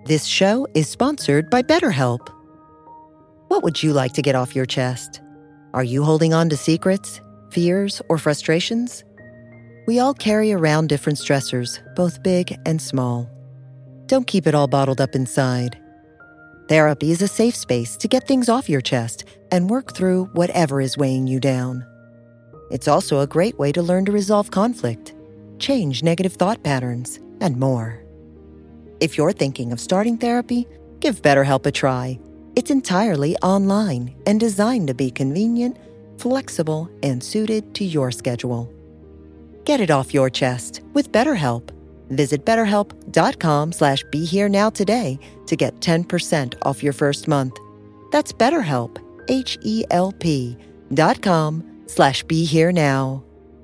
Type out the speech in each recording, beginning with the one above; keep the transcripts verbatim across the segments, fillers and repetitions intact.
This show is sponsored by BetterHelp. What would you like to get off your chest? Are you holding on to secrets, fears, or frustrations? We all carry around different stressors, both big and small. Don't keep it all bottled up inside. Therapy is a safe space to get things off your chest and work through whatever is weighing you down. It's also a great way to learn to resolve conflict, change negative thought patterns, and more. If you're thinking of starting therapy, give BetterHelp a try. It's entirely online and designed to be convenient, flexible, and suited to your schedule. Get it off your chest with BetterHelp. Visit betterhelp.com slash be here now today to get ten percent off your first month. That's BetterHelp, H E L P dot com slash be here now.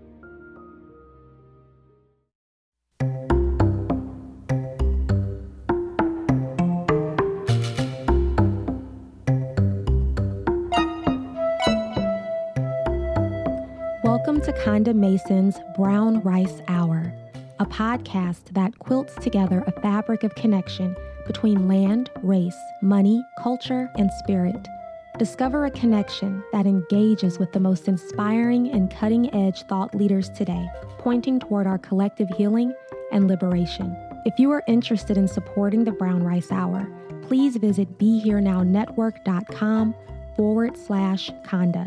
Welcome to Conda Mason's Brown Rice Hour, a podcast that quilts together a fabric of connection between land, race, money, culture, and spirit. Discover a connection that engages with the most inspiring and cutting-edge thought leaders today, pointing toward our collective healing and liberation. If you are interested in supporting the Brown Rice Hour, please visit BeHereNowNetwork.com forward slash Conda.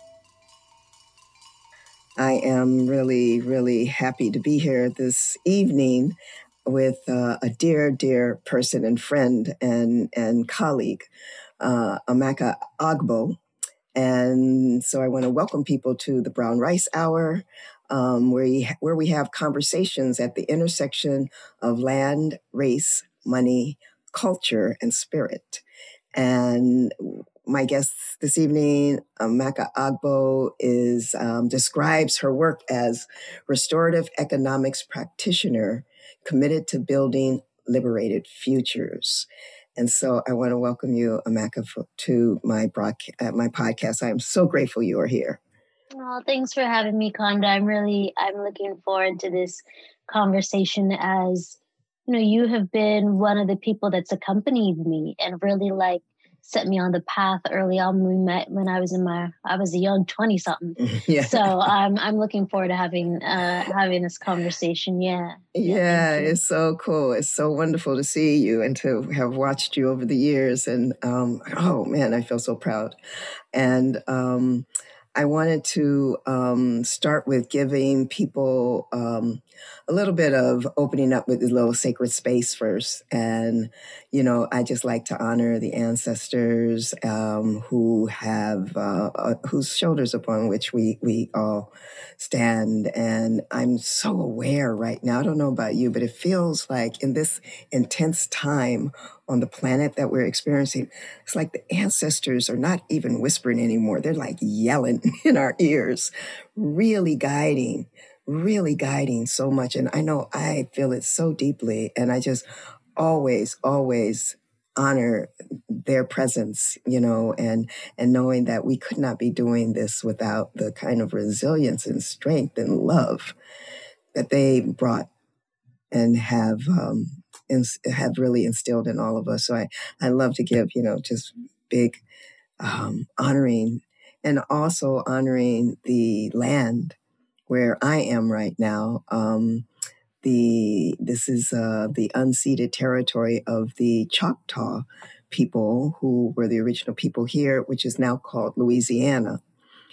I am really, really happy to be here this evening with uh, a dear, dear person and friend and, and colleague, uh, Amaka Agbo. And so I want to welcome people to the Brown Rice Hour, um, where, you, where we have conversations at the intersection of land, race, money, culture, and spirit. And my guest this evening, Amaka Agbo, is um, describes her work as restorative economics practitioner committed to building liberated futures. And so I want to welcome you, Amaka, for, to my broadcast, uh, my podcast. I am so grateful you are here. Well, thanks for having me, Conda. I'm really, I'm looking forward to this conversation as, you know, you have been one of the people that's accompanied me and really like set me on the path early on. We met when I was in my, I was a young twenty something. Yeah. So I'm, I'm looking forward to having, uh, having this conversation. Yeah. Yeah. yeah it's so cool. It's so wonderful to see you and to have watched you over the years. And, um, oh man, I feel so proud. And, um, I wanted to um, start with giving people um, a little bit of opening up with a little sacred space first. And, you know, I just like to honor the ancestors um, who have, uh, uh, whose shoulders upon which we, we all stand. And I'm so aware right now, I don't know about you, but it feels like in this intense time on the planet that we're experiencing, it's like the ancestors are not even whispering anymore. They're like yelling in our ears, really guiding, really guiding so much. And I know I feel it so deeply. And I just always, always honor their presence, you know, and, and knowing that we could not be doing this without the kind of resilience and strength and love that they brought and have, um, and have really instilled in all of us. So I, I love to give, you know, just big um, honoring and also honoring the land where I am right now. Um, the This is uh, the unceded territory of the Choctaw people who were the original people here, which is now called Louisiana.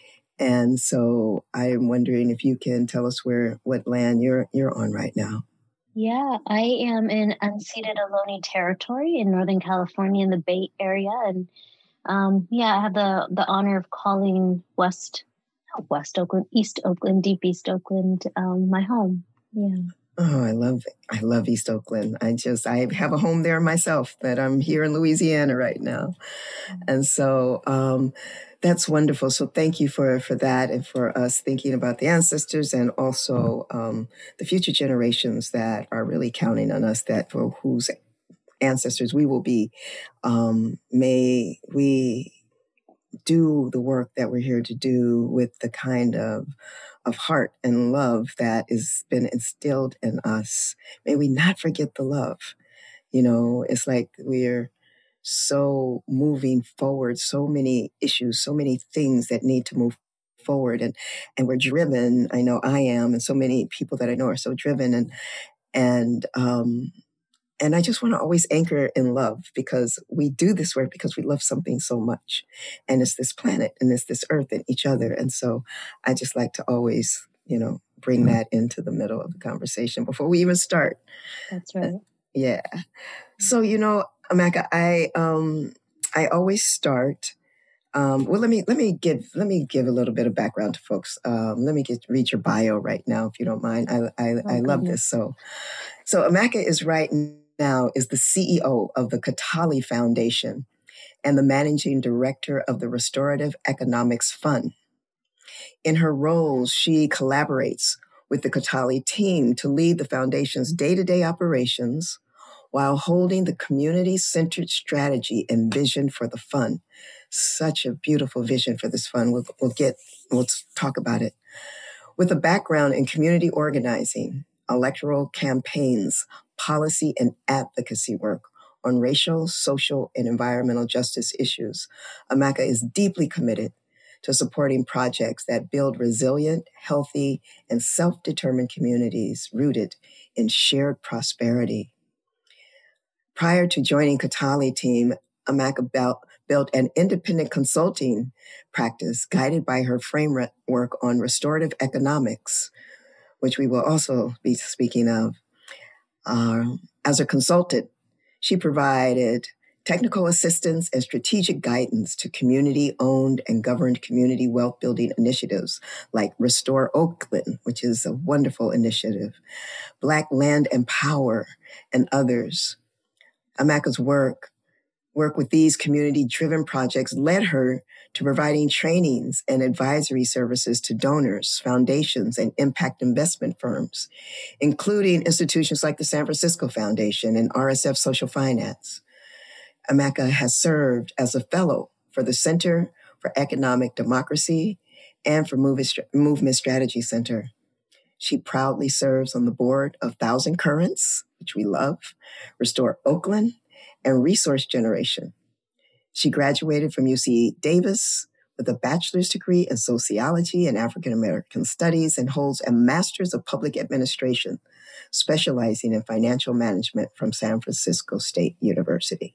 And so I'm wondering if you can tell us where, what land you're you're on right now. Yeah, I am in unceded Ohlone territory in Northern California in the Bay Area. And um, yeah, I have the, the honor of calling West, not West Oakland, East Oakland, Deep East Oakland, um, my home. Yeah. Oh, I love it. I love East Oakland. I just, I have a home there myself, but I'm here in Louisiana right now. And so, um, that's wonderful. So thank you for, for that and for us thinking about the ancestors and also um, the future generations that are really counting on us, that for whose ancestors we will be. Um, may we do the work that we're here to do with the kind of of heart and love that has been instilled in us. May we not forget the love. You know, it's like we're so moving forward, so many issues, so many things that need to move forward. And, and we're driven. I know I am, and so many people that I know are so driven. And, and, um, and I just want to always anchor in love, because we do this work because we love something so much. And it's this planet and it's this earth and each other. And so I just like to always, you know, bring that into the middle of the conversation before we even start. That's right. Uh, yeah. So, you know, Amaka, I um I always start. Um, well, let me let me give let me give a little bit of background to folks. Um, let me get read your bio right now, if you don't mind. I I, Oh, I love this. So, so Amaka is right now is the C E O of the Katali Foundation and the managing director of the Restorative Economics Fund. In her roles, she collaborates with the Katali team to lead the foundation's day-to-day operations while holding the community-centered strategy and vision for the fund. Such a beautiful vision for this fund. We'll, we'll get, we'll talk about it. With a background in community organizing, electoral campaigns, policy and advocacy work on racial, social, and environmental justice issues, Amaka is deeply committed to supporting projects that build resilient, healthy, and self-determined communities rooted in shared prosperity. Prior to joining Katali team, Amaka built, built an independent consulting practice guided by her framework on restorative economics, which we will also be speaking of. Uh, as a consultant, she provided technical assistance and strategic guidance to community-owned and governed community wealth-building initiatives like Restore Oakland, which is a wonderful initiative, Black Land and Power, and others. Amaka's work, work with these community-driven projects led her to providing trainings and advisory services to donors, foundations, and impact investment firms, including institutions like the San Francisco Foundation and R S F Social Finance. Amaka has served as a fellow for the Center for Economic Democracy and for Movement Strategy Center. She proudly serves on the board of Thousand Currents, which we love, Restore Oakland, and Resource Generation. She graduated from U C Davis with a bachelor's degree in sociology and African American studies and holds a master's of public administration, specializing in financial management from San Francisco State University.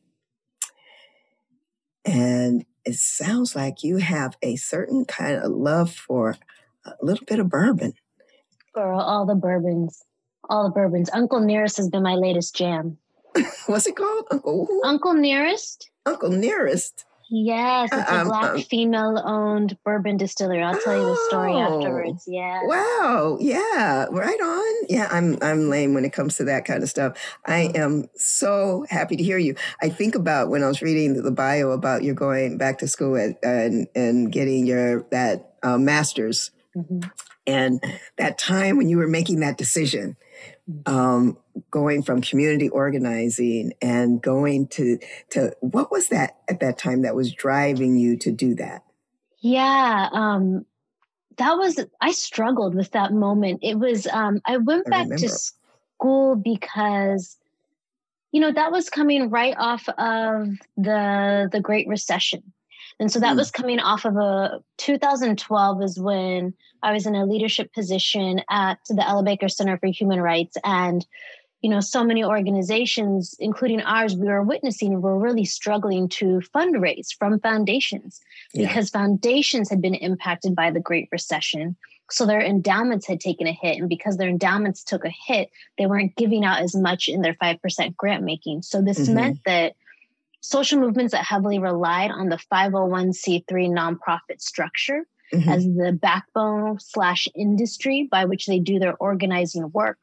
And it sounds like you have a certain kind of love for a little bit of bourbon. Girl, all the bourbons. All the bourbons. Uncle Nearest has been my latest jam. What's it called? Uncle who? Uncle Nearest? Uncle Nearest. Yes, it's a um, Black um, female-owned bourbon distillery. I'll tell you the story oh, afterwards. Yeah. Wow. Yeah. Right on. Yeah, I'm I'm lame when it comes to that kind of stuff. I am so happy to hear you. I think about when I was reading the bio about you going back to school at, and and getting your that uh, master's, mm-hmm. and that time when you were making that decision. Um, going from community organizing and going to, to what was that at that time that was driving you to do that? Yeah, um, that was, I struggled with that moment. It was, um, I went back I to school because, you know, that was coming right off of the, the Great Recession. And so that mm. was coming off of a two thousand twelve is when I was in a leadership position at the Ella Baker Center for Human Rights. And, you know, so many organizations, including ours, we were witnessing, were really struggling to fundraise from foundations yeah. because foundations had been impacted by the Great Recession. So their endowments had taken a hit. And because their endowments took a hit, they weren't giving out as much in their five percent grant making. So this mm-hmm. meant that social movements that heavily relied on the five oh one c three nonprofit structure mm-hmm. as the backbone slash industry by which they do their organizing work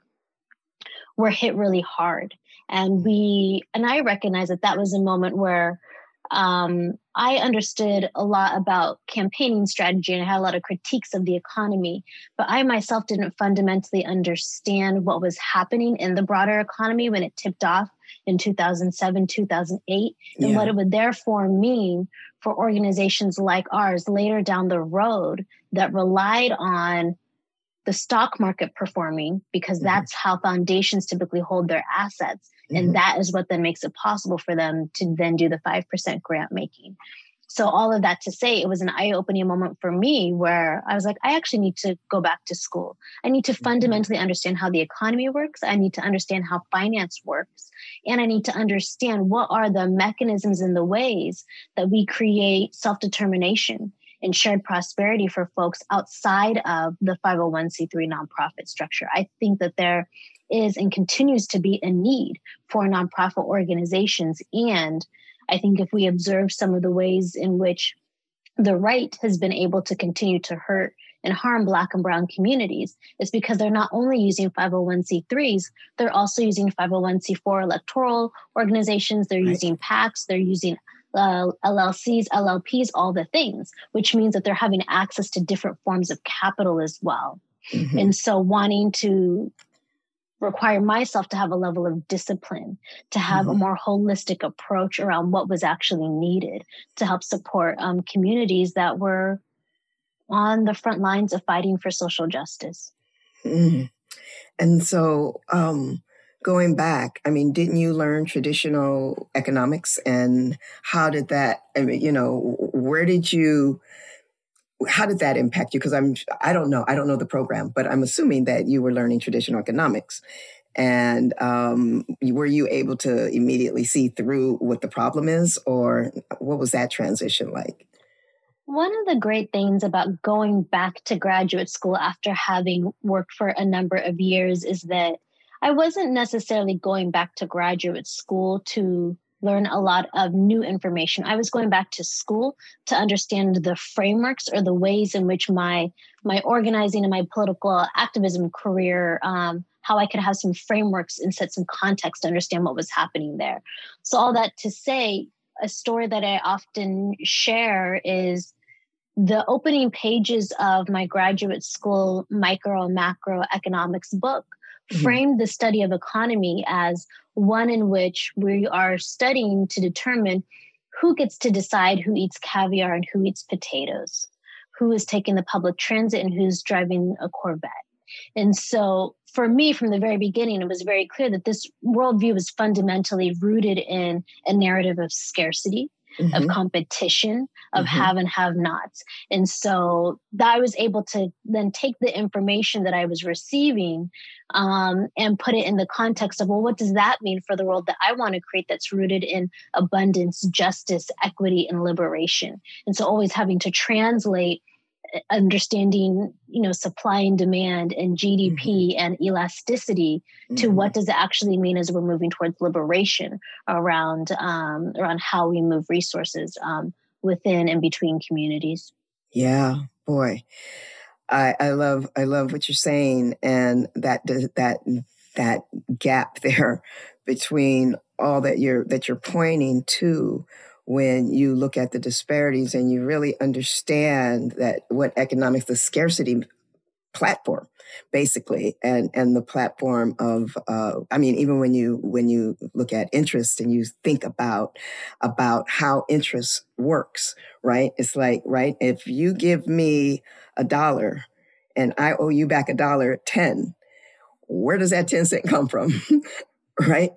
were hit really hard. And we, and I recognize that that was a moment where um, I understood a lot about campaigning strategy and I had a lot of critiques of the economy, but I myself didn't fundamentally understand what was happening in the broader economy when it tipped off in two thousand seven, two thousand eight, and yeah. what it would therefore mean for organizations like ours later down the road that relied on the stock market performing, because mm-hmm. that's how foundations typically hold their assets, Mm-hmm. And that is what then makes it possible for them to then do the five percent grant making. So all of that to say, it was an eye-opening moment for me where I was like, I actually need to go back to school. I need to fundamentally understand how the economy works. I need to understand how finance works. And I need to understand what are the mechanisms and the ways that we create self-determination and shared prosperity for folks outside of the five oh one c three nonprofit structure. I think that there is and continues to be a need for nonprofit organizations. And I think if we observe some of the ways in which the right has been able to continue to hurt and harm Black and Brown communities, it's because they're not only using five oh one c threes, they're also using five oh one c four electoral organizations, they're right. using PACs, they're using uh, L L Cs, L L Ps, all the things, which means that they're having access to different forms of capital as well. Mm-hmm. And so wanting to require myself to have a level of discipline, to have mm-hmm. a more holistic approach around what was actually needed to help support um, communities that were on the front lines of fighting for social justice. Mm-hmm. And so um, going back, I mean, didn't you learn traditional economics, and how did that, I mean, you know, where did you, how did that impact you? Because I'm, I don't know, I don't know the program, but I'm assuming that you were learning traditional economics. And um, were you able to immediately see through what the problem is, or what was that transition like? One of the great things about going back to graduate school after having worked for a number of years is that I wasn't necessarily going back to graduate school to learn a lot of new information. I was going back to school to understand the frameworks or the ways in which my my organizing and my political activism career, um, how I could have some frameworks and set some context to understand what was happening there. So all that to say, a story that I often share is the opening pages of my graduate school micro and macro economics book mm-hmm. framed the study of economy as one in which we are studying to determine who gets to decide who eats caviar and who eats potatoes, who is taking the public transit and who's driving a Corvette. And so for me, from the very beginning, it was very clear that this worldview was fundamentally rooted in a narrative of scarcity, mm-hmm. of competition, of mm-hmm. have and have nots. And so that I was able to then take the information that I was receiving um, and put it in the context of, well, what does that mean for the world that I want to create that's rooted in abundance, justice, equity, and liberation? And so always having to translate understanding, you know, supply and demand and G D P mm-hmm. and elasticity mm-hmm. to what does it actually mean as we're moving towards liberation around um, around how we move resources um, within and between communities. Yeah, boy, I, I love I love what you're saying, and that that that gap there between all that you're that you're pointing to. When you look at the disparities and you really understand that what economics, the scarcity platform, basically, and, and the platform of, uh, I mean, even when you when you look at interest and you think about about how interest works, right? It's like, right, if you give me a dollar and I owe you back a dollar ten, where does that ten cent come from? Right?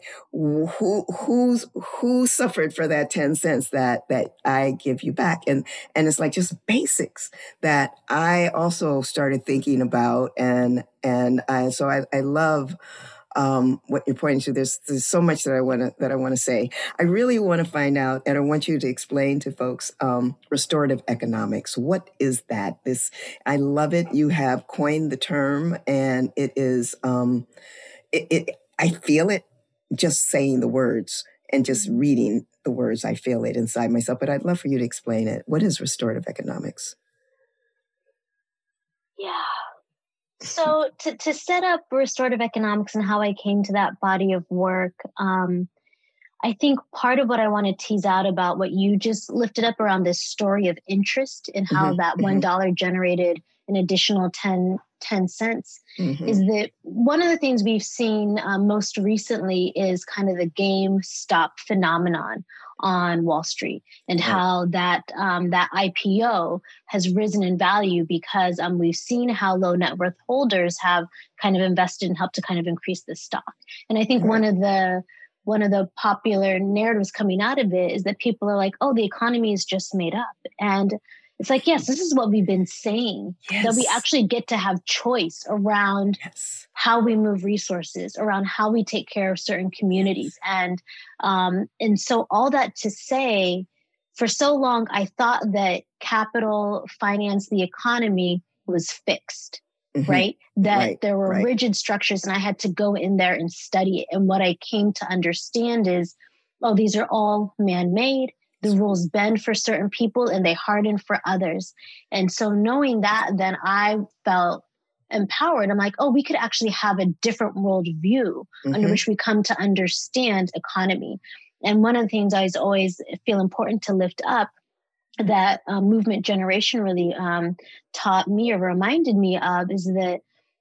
Who who's who suffered for that ten cents that that I give you back? And and it's like just basics that I also started thinking about, and and I so I, I love um, what you're pointing to. There's there's so much that I want to that I want to say. I really want to find out, and I want you to explain to folks um, restorative economics. What is that? This I love it. You have coined the term, and it is um, it, it I feel it. Just saying the words and just reading the words, I feel it inside myself. But I'd love for you to explain it. What is restorative economics? Yeah. So to, to set up restorative economics and how I came to that body of work, um, I think part of what I want to tease out about what you just lifted up around this story of interest and how mm-hmm. that one dollar mm-hmm. generated an additional ten, ten cents mm-hmm. is that one of the things we've seen um, most recently is kind of the GameStop phenomenon on Wall Street, and right. how that um, that I P O has risen in value because um, we've seen how low net worth holders have kind of invested and helped to kind of increase the stock. And I think right. one of the one of the popular narratives coming out of it is that people are like, oh, the economy is just made up. And it's like, yes, this is what we've been saying, yes. that we actually get to have choice around yes. how we move resources, around how we take care of certain communities. Yes. And, um, and so all that to say, for so long, I thought that capital finance, the economy was fixed. Mm-hmm. Right? That right, there were right. rigid structures and I had to go in there and study it. And what I came to understand is, oh, these are all man-made. The rules bend for certain people and they harden for others. And so knowing that, then I felt empowered. I'm like, oh, we could actually have a different world view mm-hmm. under which we come to understand economy. And one of the things I always feel important to lift up that uh, movement generation really um, taught me or reminded me of is that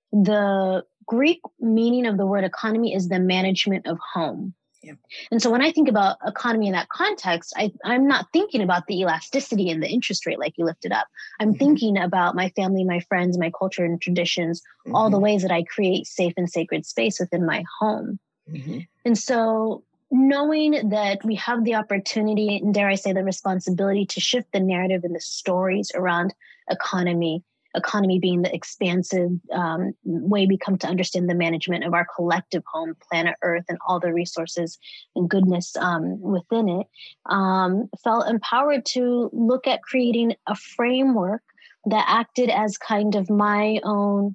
the Greek meaning of the word economy is the management of home. Yeah. And so when I think about economy in that context, I, I'm not thinking about the elasticity and the interest rate like you lifted up. I'm mm-hmm. thinking about my family, my friends, my culture and traditions, mm-hmm. all the ways that I create safe and sacred space within my home. Mm-hmm. And so knowing that we have the opportunity, and dare I say the responsibility to shift the narrative and the stories around economy, economy being the expansive um, way we come to understand the management of our collective home, planet Earth, and all the resources and goodness um, within it, um, felt empowered to look at creating a framework that acted as kind of my own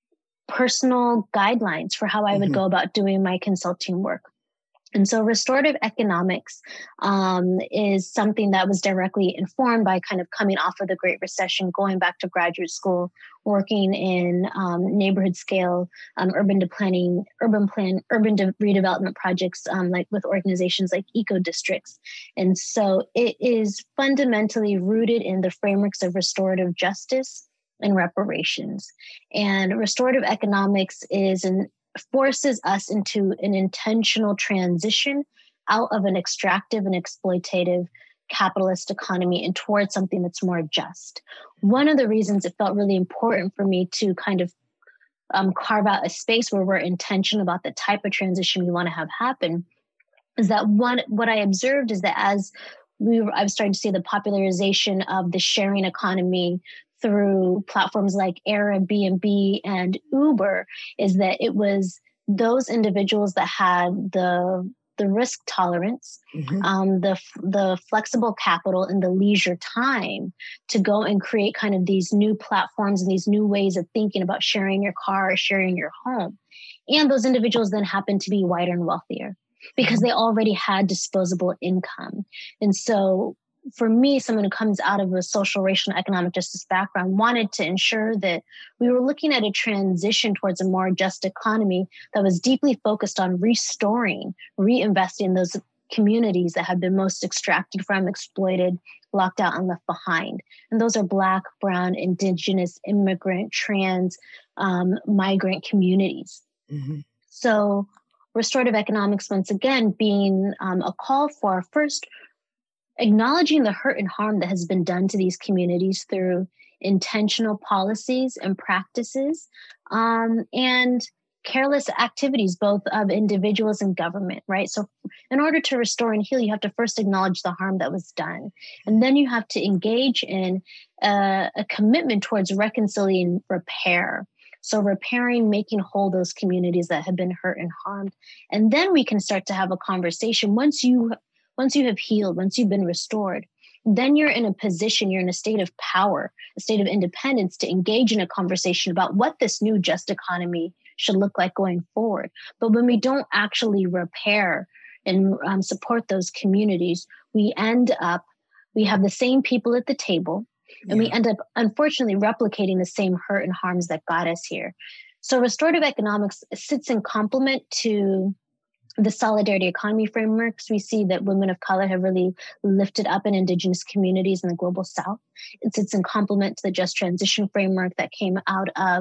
personal guidelines for how I mm-hmm. would go about doing my consulting work. And so restorative economics um, is something that was directly informed by kind of coming off of the Great Recession, going back to graduate school, working in um, neighborhood scale, um, urban de planning, urban plan, urban de- redevelopment projects, um, like with organizations like eco districts. And so it is fundamentally rooted in the frameworks of restorative justice and reparations. And restorative economics is an forces us into an intentional transition out of an extractive and exploitative capitalist economy and towards something that's more just. One of the reasons it felt really important for me to kind of um, carve out a space where we're intentional about the type of transition we want to have happen is that one, what I observed is that as we were, I was starting to see the popularization of the sharing economy through platforms like Airbnb and Uber, is that it was those individuals that had the the risk tolerance, mm-hmm. um, the the flexible capital, and the leisure time to go and create kind of these new platforms and these new ways of thinking about sharing your car or sharing your home. And those individuals then happened to be whiter and wealthier because mm-hmm. they already had disposable income. And so for me, someone who comes out of a social, racial, and economic justice background wanted to ensure that we were looking at a transition towards a more just economy that was deeply focused on restoring, reinvesting in those communities that have been most extracted from, exploited, locked out, and left behind. And those are Black, Brown, Indigenous, immigrant, trans, um, migrant communities. Mm-hmm. So restorative economics, once again, being um, a call for first acknowledging the hurt and harm that has been done to these communities through intentional policies and practices, um, and careless activities, both of individuals and government, right? So in order to restore and heal, you have to first acknowledge the harm that was done. And then you have to engage in a, a commitment towards reconciliating repair. So repairing, making whole those communities that have been hurt and harmed. And then we can start to have a conversation. Once you Once you have healed, once you've been restored, then you're in a position, you're in a state of power, a state of independence to engage in a conversation about what this new just economy should look like going forward. But when we don't actually repair and um, support those communities, we end up, we have the same people at the table, and yeah. we end up, unfortunately, replicating the same hurt and harms that got us here. So restorative economics sits in complement to the solidarity economy frameworks. We see that women of color have really lifted up in Indigenous communities in the global South. It sits in complement to the just transition framework that came out of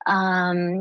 um,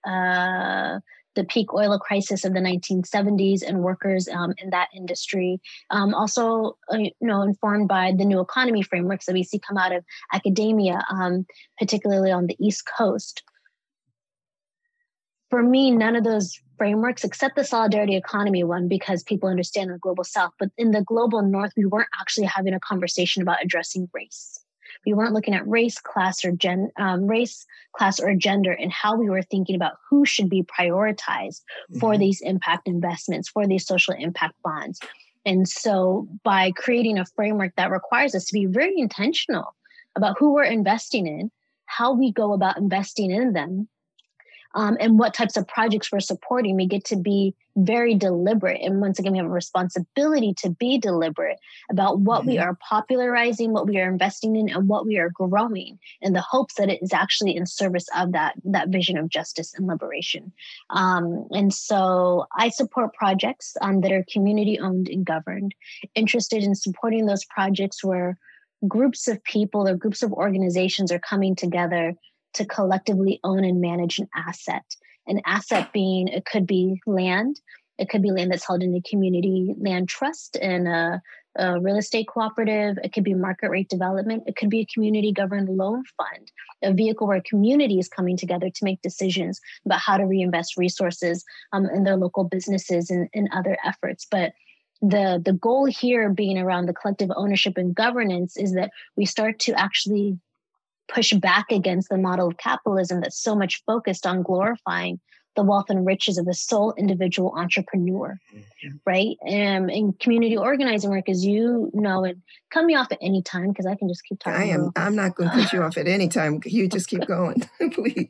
uh, the peak oil crisis of the nineteen seventies and workers um, in that industry. Um, also, uh, you know, informed by the new economy frameworks that we see come out of academia, um, particularly on the East Coast. For me, none of those frameworks, except the solidarity economy one, because people understand the global South. But in the global North, we weren't actually having a conversation about addressing race. We weren't looking at race, class, or gen, um, race, class, or gender, and how we were thinking about who should be prioritized for mm-hmm. these impact investments, for these social impact bonds. And so by creating a framework that requires us to be very intentional about who we're investing in, how we go about investing in them, um, and what types of projects we're supporting, we get to be very deliberate. And once again, we have a responsibility to be deliberate about what mm-hmm. we are popularizing, what we are investing in, and what we are growing, in the hopes that it is actually in service of that, that vision of justice and liberation. Um, and so I support projects um, that are community-owned and governed, interested in supporting those projects where groups of people or groups of organizations are coming together to collectively own and manage an asset. An asset being, it could be land, it could be land that's held in a community land trust and a, a real estate cooperative, it could be market rate development, it could be a community governed loan fund, a vehicle where a community is coming together to make decisions about how to reinvest resources um, in their local businesses and, and other efforts. But the, the goal here being around the collective ownership and governance is that we start to actually push back against the model of capitalism that's so much focused on glorifying the wealth and riches of the sole individual entrepreneur, mm-hmm. right? Um, in community organizing work, as you know, and cut me off at any time because I can just keep talking. I am. I'm not going to cut you off at any time. You just keep going, please.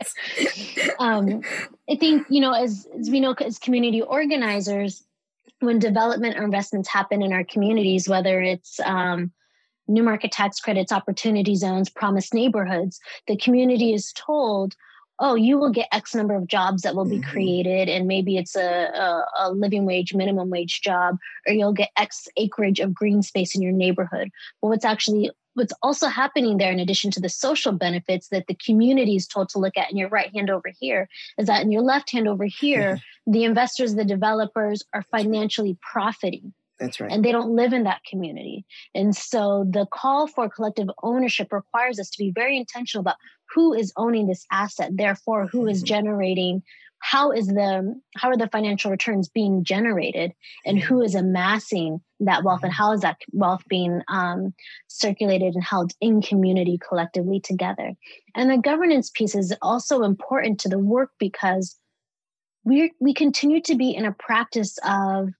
um, I think, you know, as, as we know, as community organizers, when development or investments happen in our communities, whether it's um, new market tax credits, opportunity zones, promised neighborhoods, the community is told, oh, you will get X number of jobs that will be mm-hmm. created, and maybe it's a, a, a living wage, minimum wage job, or you'll get X acreage of green space in your neighborhood. But what's actually, what's also happening there, in addition to the social benefits that the community is told to look at in your right hand over here, is that in your left hand over here, mm-hmm. the investors, the developers are financially profiting. That's right. And they don't live in that community. And so the call for collective ownership requires us to be very intentional about who is owning this asset, therefore who is generating, how is the how are the financial returns being generated, and who is amassing that wealth, and how is that wealth being um, circulated and held in community collectively together. And the governance piece is also important to the work because we we continue to be in a practice of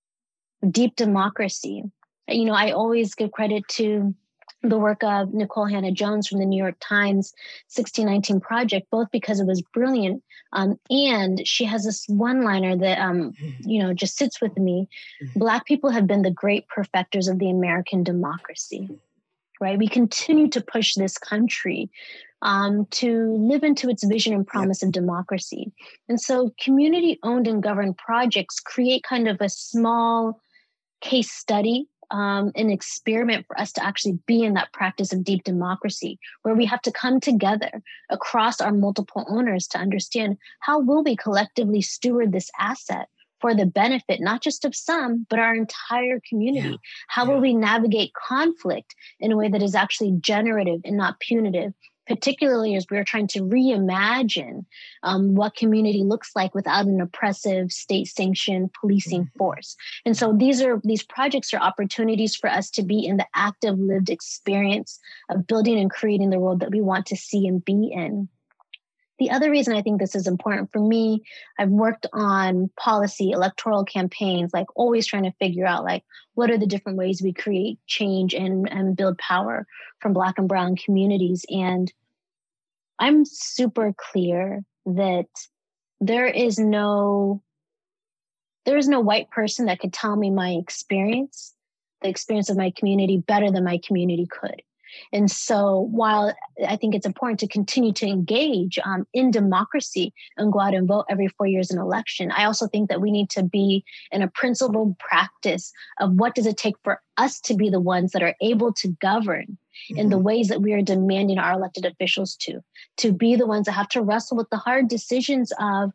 deep democracy. You know, I always give credit to the work of Nicole Hannah-Jones from the New York Times sixteen nineteen Project, both because it was brilliant, um, and she has this one-liner that, um, you know, just sits with me. Black people have been the great perfecters of the American democracy, right? We continue to push this country um, to live into its vision and promise of democracy. And so community-owned and governed projects create kind of a small case study, um, an experiment for us to actually be in that practice of deep democracy, where we have to come together across our multiple owners to understand how will we collectively steward this asset for the benefit, not just of some, but our entire community. Yeah. How yeah. will we navigate conflict in a way that is actually generative and not punitive, particularly as we're trying to reimagine um, what community looks like without an oppressive state-sanctioned policing mm-hmm. force. And so these are these projects are opportunities for us to be in the active lived experience of building and creating the world that we want to see and be in. The other reason I think this is important for me, I've worked on policy, electoral campaigns, like always trying to figure out like, what are the different ways we create change and, and build power from Black and Brown communities? And I'm super clear that there is no, there is no white person that could tell me my experience, the experience of my community better than my community could. And so while I think it's important to continue to engage um, in democracy and go out and vote every four years in an election, I also think that we need to be in a principled practice of what does it take for us to be the ones that are able to govern mm-hmm. in the ways that we are demanding our elected officials to, to be the ones that have to wrestle with the hard decisions of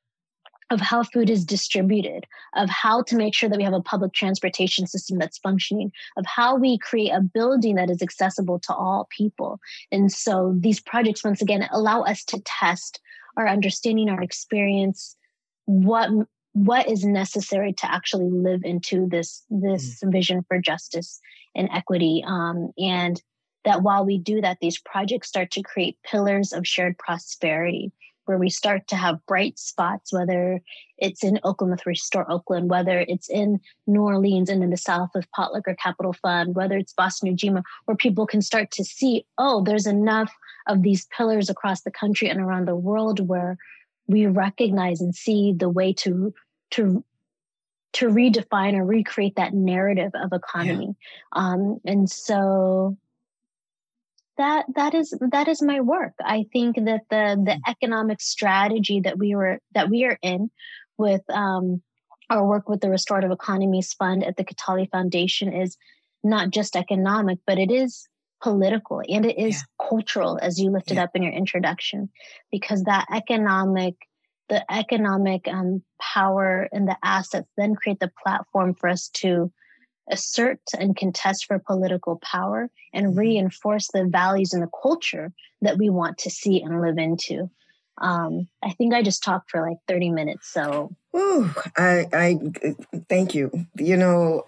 of how food is distributed, of how to make sure that we have a public transportation system that's functioning, of how we create a building that is accessible to all people. And so these projects, once again, allow us to test our understanding, our experience, what what is necessary to actually live into this this mm. vision for justice and equity. Um, and that while we do that, these projects start to create pillars of shared prosperity, where we start to have bright spots, whether it's in Oakland with Restore Oakland, whether it's in New Orleans and in the South with Potluck or Capital Fund, whether it's Boston Ujima, where people can start to see, oh, there's enough of these pillars across the country and around the world where we recognize and see the way to to to redefine or recreate that narrative of economy. Yeah. Um, and so that that is that is my work. I think that the the economic strategy that we were that we are in with um, our work with the Restorative Economies Fund at the Katali Foundation is not just economic, but it is political and it is yeah. cultural, as you lifted yeah. up in your introduction, because that economic, the economic um, power and the assets then create the platform for us to assert and contest for political power and mm-hmm. reinforce the values and the culture that we want to see and live into. Um, I think I just talked for like thirty minutes. So, Ooh, I, I thank you. You know,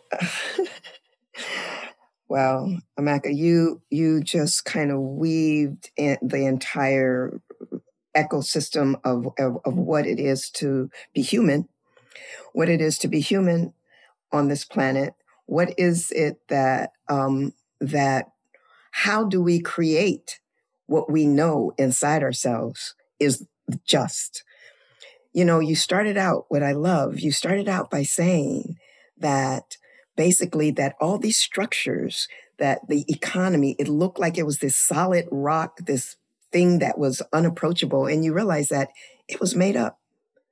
well, Amaka, you you just kind of weaved in the entire ecosystem of, of of what it is to be human, what it is to be human on this planet. What is it that, um, that, how do we create what we know inside ourselves is just? You know, you started out, what I love, you started out by saying that basically that all these structures, that the economy, it looked like it was this solid rock, this thing that was unapproachable. And you realize that it was made up.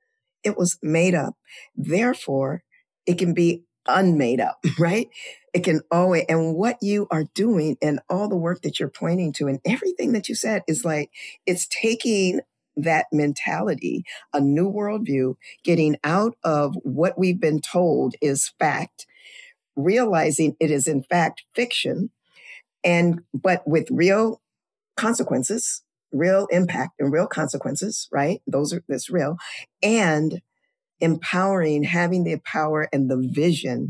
It was made up. Therefore, it can be unmade up, right? It can always, and what you are doing and all the work that you're pointing to and everything that you said is like, it's taking that mentality, a new worldview, getting out of what we've been told is fact, realizing it is in fact fiction, and, but with real consequences, real impact and real consequences, right? Those are, that's real. And empowering, having the power and the vision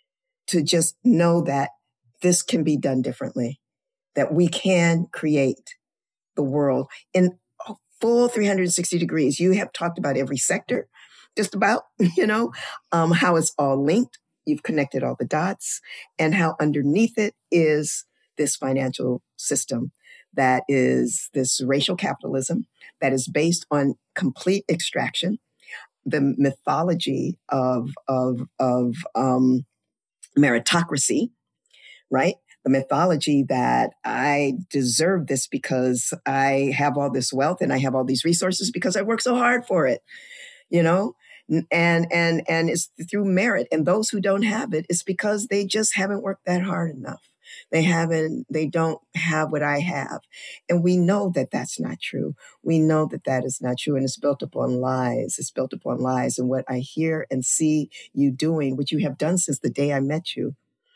to just know that this can be done differently, that we can create the world in a full three hundred sixty degrees. You have talked about every sector, just about, you know, um, how it's all linked. You've connected all the dots and how underneath it is this financial system that is this racial capitalism that is based on complete extraction. The mythology of of of um, meritocracy, right? The mythology that I deserve this because I have all this wealth and I have all these resources because I work so hard for it, you know. And and and it's through merit. And those who don't have it, it's because they just haven't worked that hard enough. They haven't, they don't have what I have. And we know that that's not true. We know that that is not true. And it's built upon lies. It's built upon lies. And what I hear and see you doing, what you have done since the day I met you,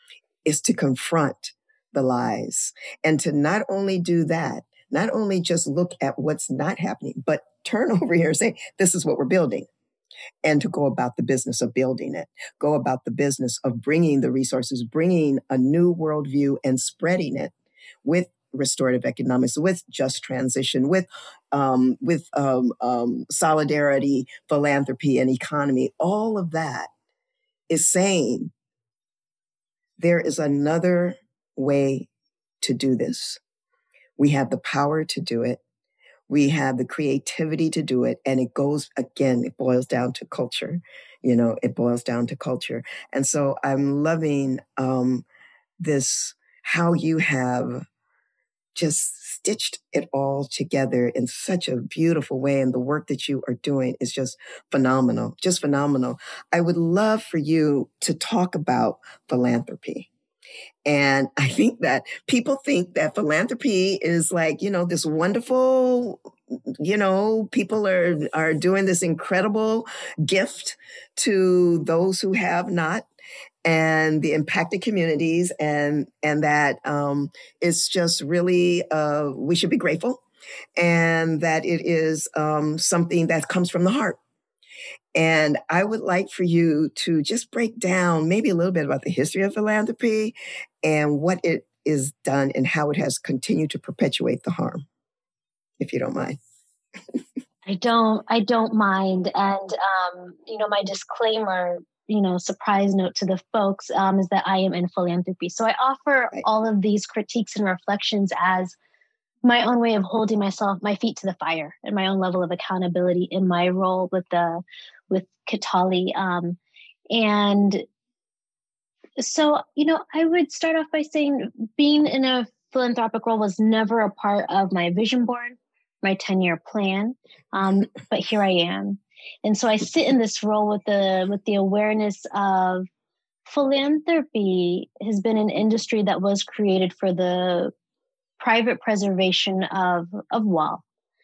is to confront the lies. And to not only do that, not only just look at what's not happening, but turn over here and say, this is what we're building. And to go about the business of building it, go about the business of bringing the resources, bringing a new worldview and spreading it with restorative economics, with just transition, with um, with um, um, solidarity, philanthropy, and economy. All of that is saying there is another way to do this. We have the power to do it. We have the creativity to do it. And it goes, again, it boils down to culture. You know, it boils down to culture. And so I'm loving um, this, how you have just stitched it all together in such a beautiful way. And the work that you are doing is just phenomenal, just phenomenal. I would love for you to talk about philanthropy. And I think that people think that philanthropy is like, you know, this wonderful, you know, people are, are doing this incredible gift to those who have not, and the impacted communities, and, and that um, it's just really, uh, we should be grateful, and that it is um, something that comes from the heart. And I would like for you to just break down maybe a little bit about the history of philanthropy and what it is done and how it has continued to perpetuate the harm, if you don't mind. I don't, I don't mind. And, um, you know, my disclaimer, you know, surprise note to the folks um, is that I am in philanthropy. So I offer right. all of these critiques and reflections as my own way of holding myself, my feet to the fire, and my own level of accountability in my role with the, with Kitali. Um, and so, you know, I would start off by saying being in a philanthropic role was never a part of my vision board, my ten-year plan, um, but here I am. And so I sit in this role with the with the awareness of philanthropy has been an industry that was created for the private preservation of, of wealth.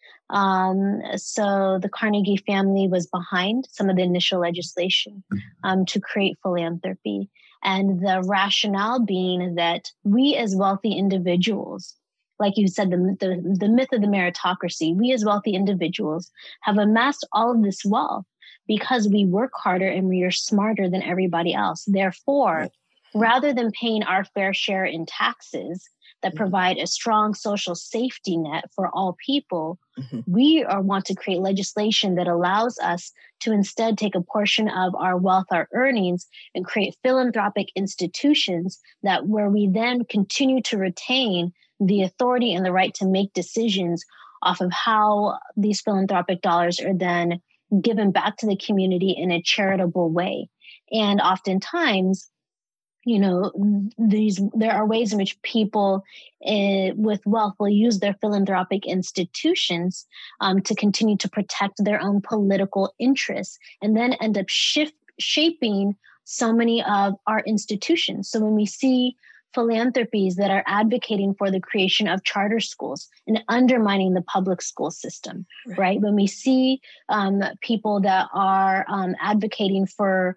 Um, so the Carnegie family was behind some of the initial legislation um, to create philanthropy. And the rationale being that we as wealthy individuals, like you said, the, the, the myth of the meritocracy, we as wealthy individuals have amassed all of this wealth because we work harder and we are smarter than everybody else. Therefore, rather than paying our fair share in taxes that provide a strong social safety net for all people, mm-hmm. we are, want to create legislation that allows us to instead take a portion of our wealth, our earnings, and create philanthropic institutions that where we then continue to retain the authority and the right to make decisions off of how these philanthropic dollars are then given back to the community in a charitable way. And oftentimes, you know, these there are ways in which people uh, with wealth will use their philanthropic institutions um, to continue to protect their own political interests and then end up shift, shaping so many of our institutions. So when we see philanthropies that are advocating for the creation of charter schools and undermining the public school system, right? right? When we see um, people that are um, advocating for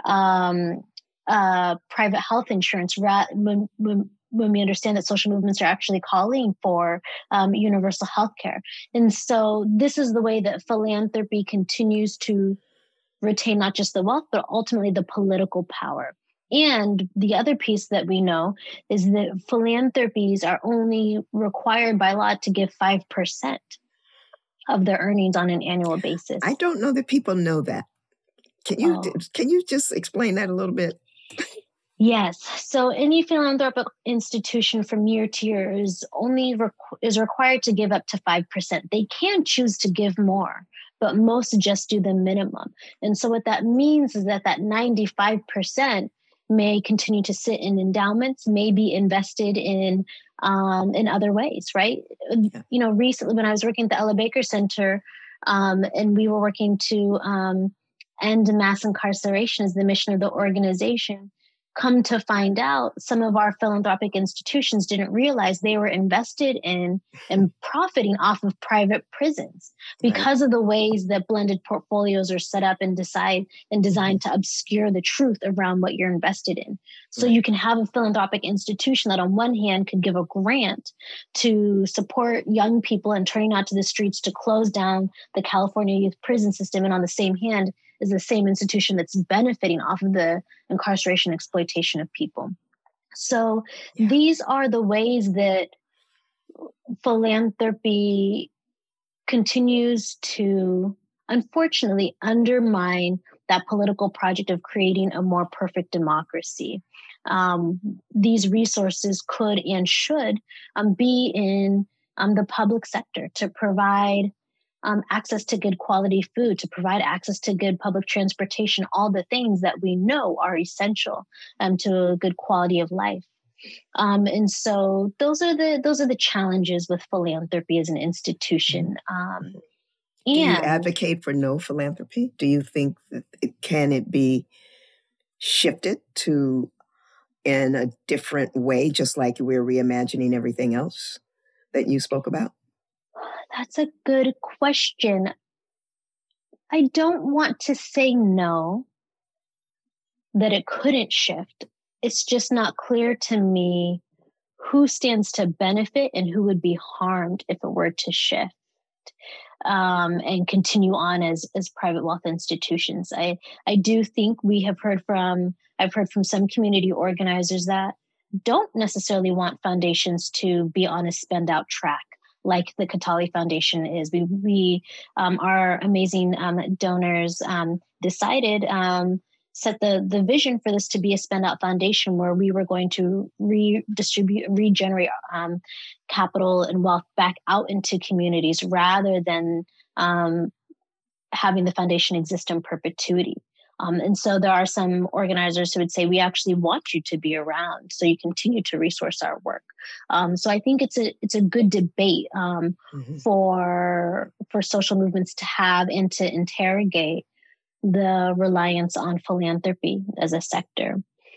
um, uh, private health insurance, when, when, when we understand that social movements are actually calling for um, universal health care. And so this is the way that philanthropy continues to retain not just the wealth, but ultimately the political power. And the other piece that we know is that philanthropies are only required by law to give five percent of their earnings on an annual basis. I don't know that people know that. Can you, oh. can you just explain that a little bit? Yes. So any philanthropic institution from year to year is only requ- is required to give up to five percent. They can choose to give more, but most just do the minimum. And so what that means is that that ninety-five percent may continue to sit in endowments, may be invested in um, in other ways, right? Yeah. You know, recently when I was working at the Ella Baker Center um, and we were working to um, end mass incarceration as the mission of the organization, come to find out some of our philanthropic institutions didn't realize they were invested in and profiting off of private prisons because right. of the ways that blended portfolios are set up and decide and designed to obscure the truth around what you're invested in. So right. you can have a philanthropic institution that on one hand could give a grant to support young people and turning out to the streets to close down the California youth prison system. And on the same hand, is the same institution that's benefiting off of the incarceration exploitation of people. So yeah. these are the ways that philanthropy continues to, unfortunately, undermine that political project of creating a more perfect democracy. Um, these resources could and should um, be in um, the public sector to provide Um, access to good quality food, to provide access to good public transportation, all the things that we know are essential um, to a good quality of life. Um, and so those are the those are the challenges with philanthropy as an institution. Um, and Do you advocate for no philanthropy? Do you think that it, can it be shifted to in a different way, just like we're reimagining everything else that you spoke about? That's a good question. I don't want to say no, that it couldn't shift. It's just not clear to me who stands to benefit and who would be harmed if it were to shift. um, and continue on as as private wealth institutions. I I do think we have heard from I've heard from some community organizers that don't necessarily want foundations to be on a spend out track like the Katali Foundation is. We we um, our amazing um, donors um, decided. Um, set the, the vision for this to be a spend out foundation where we were going to redistribute, regenerate um, capital and wealth back out into communities rather than um, having the foundation exist in perpetuity. Um, and so there are some organizers who would say, we actually want you to be around so you continue to resource our work. Um, so I think it's a it's a good debate um, mm-hmm. for for social movements to have and to interrogate the reliance on philanthropy as a sector.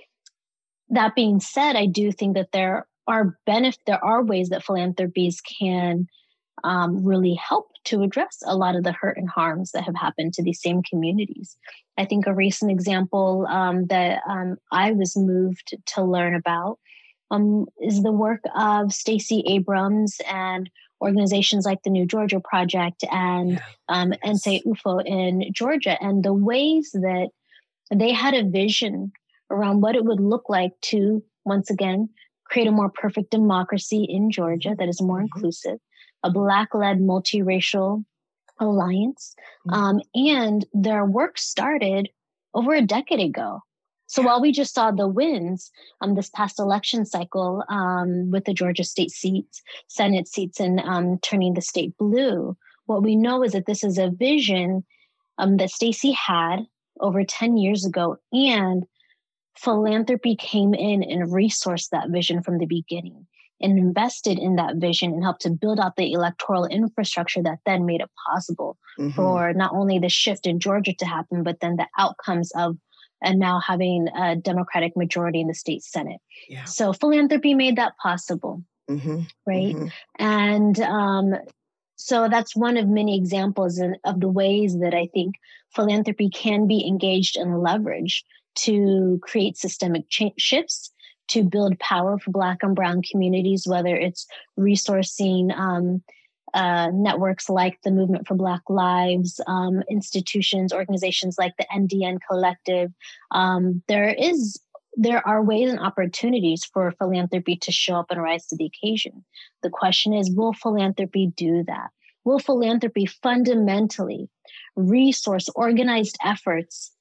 That being said, I do think that there are benefit, there are ways that philanthropies can um, really help to address a lot of the hurt and harms that have happened to these same communities. I think a recent example um, that um, I was moved to learn about um, is the work of Stacey Abrams and organizations like the New Georgia Project and yeah. um, yes. Ente Ufo in Georgia, and the ways that they had a vision around what it would look like to, once again, create a more perfect democracy in Georgia that is more mm-hmm. inclusive, a Black-led multiracial alliance. Mm-hmm. Um, and their work started over a decade ago. So while we just saw the wins um, this past election cycle um, with the Georgia state seats, Senate seats, and um, turning the state blue, what we know is that this is a vision um, that Stacey had over ten years ago, and philanthropy came in and resourced that vision from the beginning and invested in that vision and helped to build out the electoral infrastructure that then made it possible mm-hmm. for not only the shift in Georgia to happen, but then the outcomes of and now having a Democratic majority in the state Senate. Yeah. So philanthropy made that possible, mm-hmm. right? Mm-hmm. And um, so that's one of many examples in, of the ways that I think philanthropy can be engaged and leveraged to create systemic ch- shifts, to build power for Black and Brown communities, whether it's resourcing um, Uh, networks like the Movement for Black Lives, um, institutions, organizations like the N D N Collective. Um, there is, there are ways and opportunities for philanthropy to show up and rise to the occasion. The question is, will philanthropy do that? Will philanthropy fundamentally resource organized efforts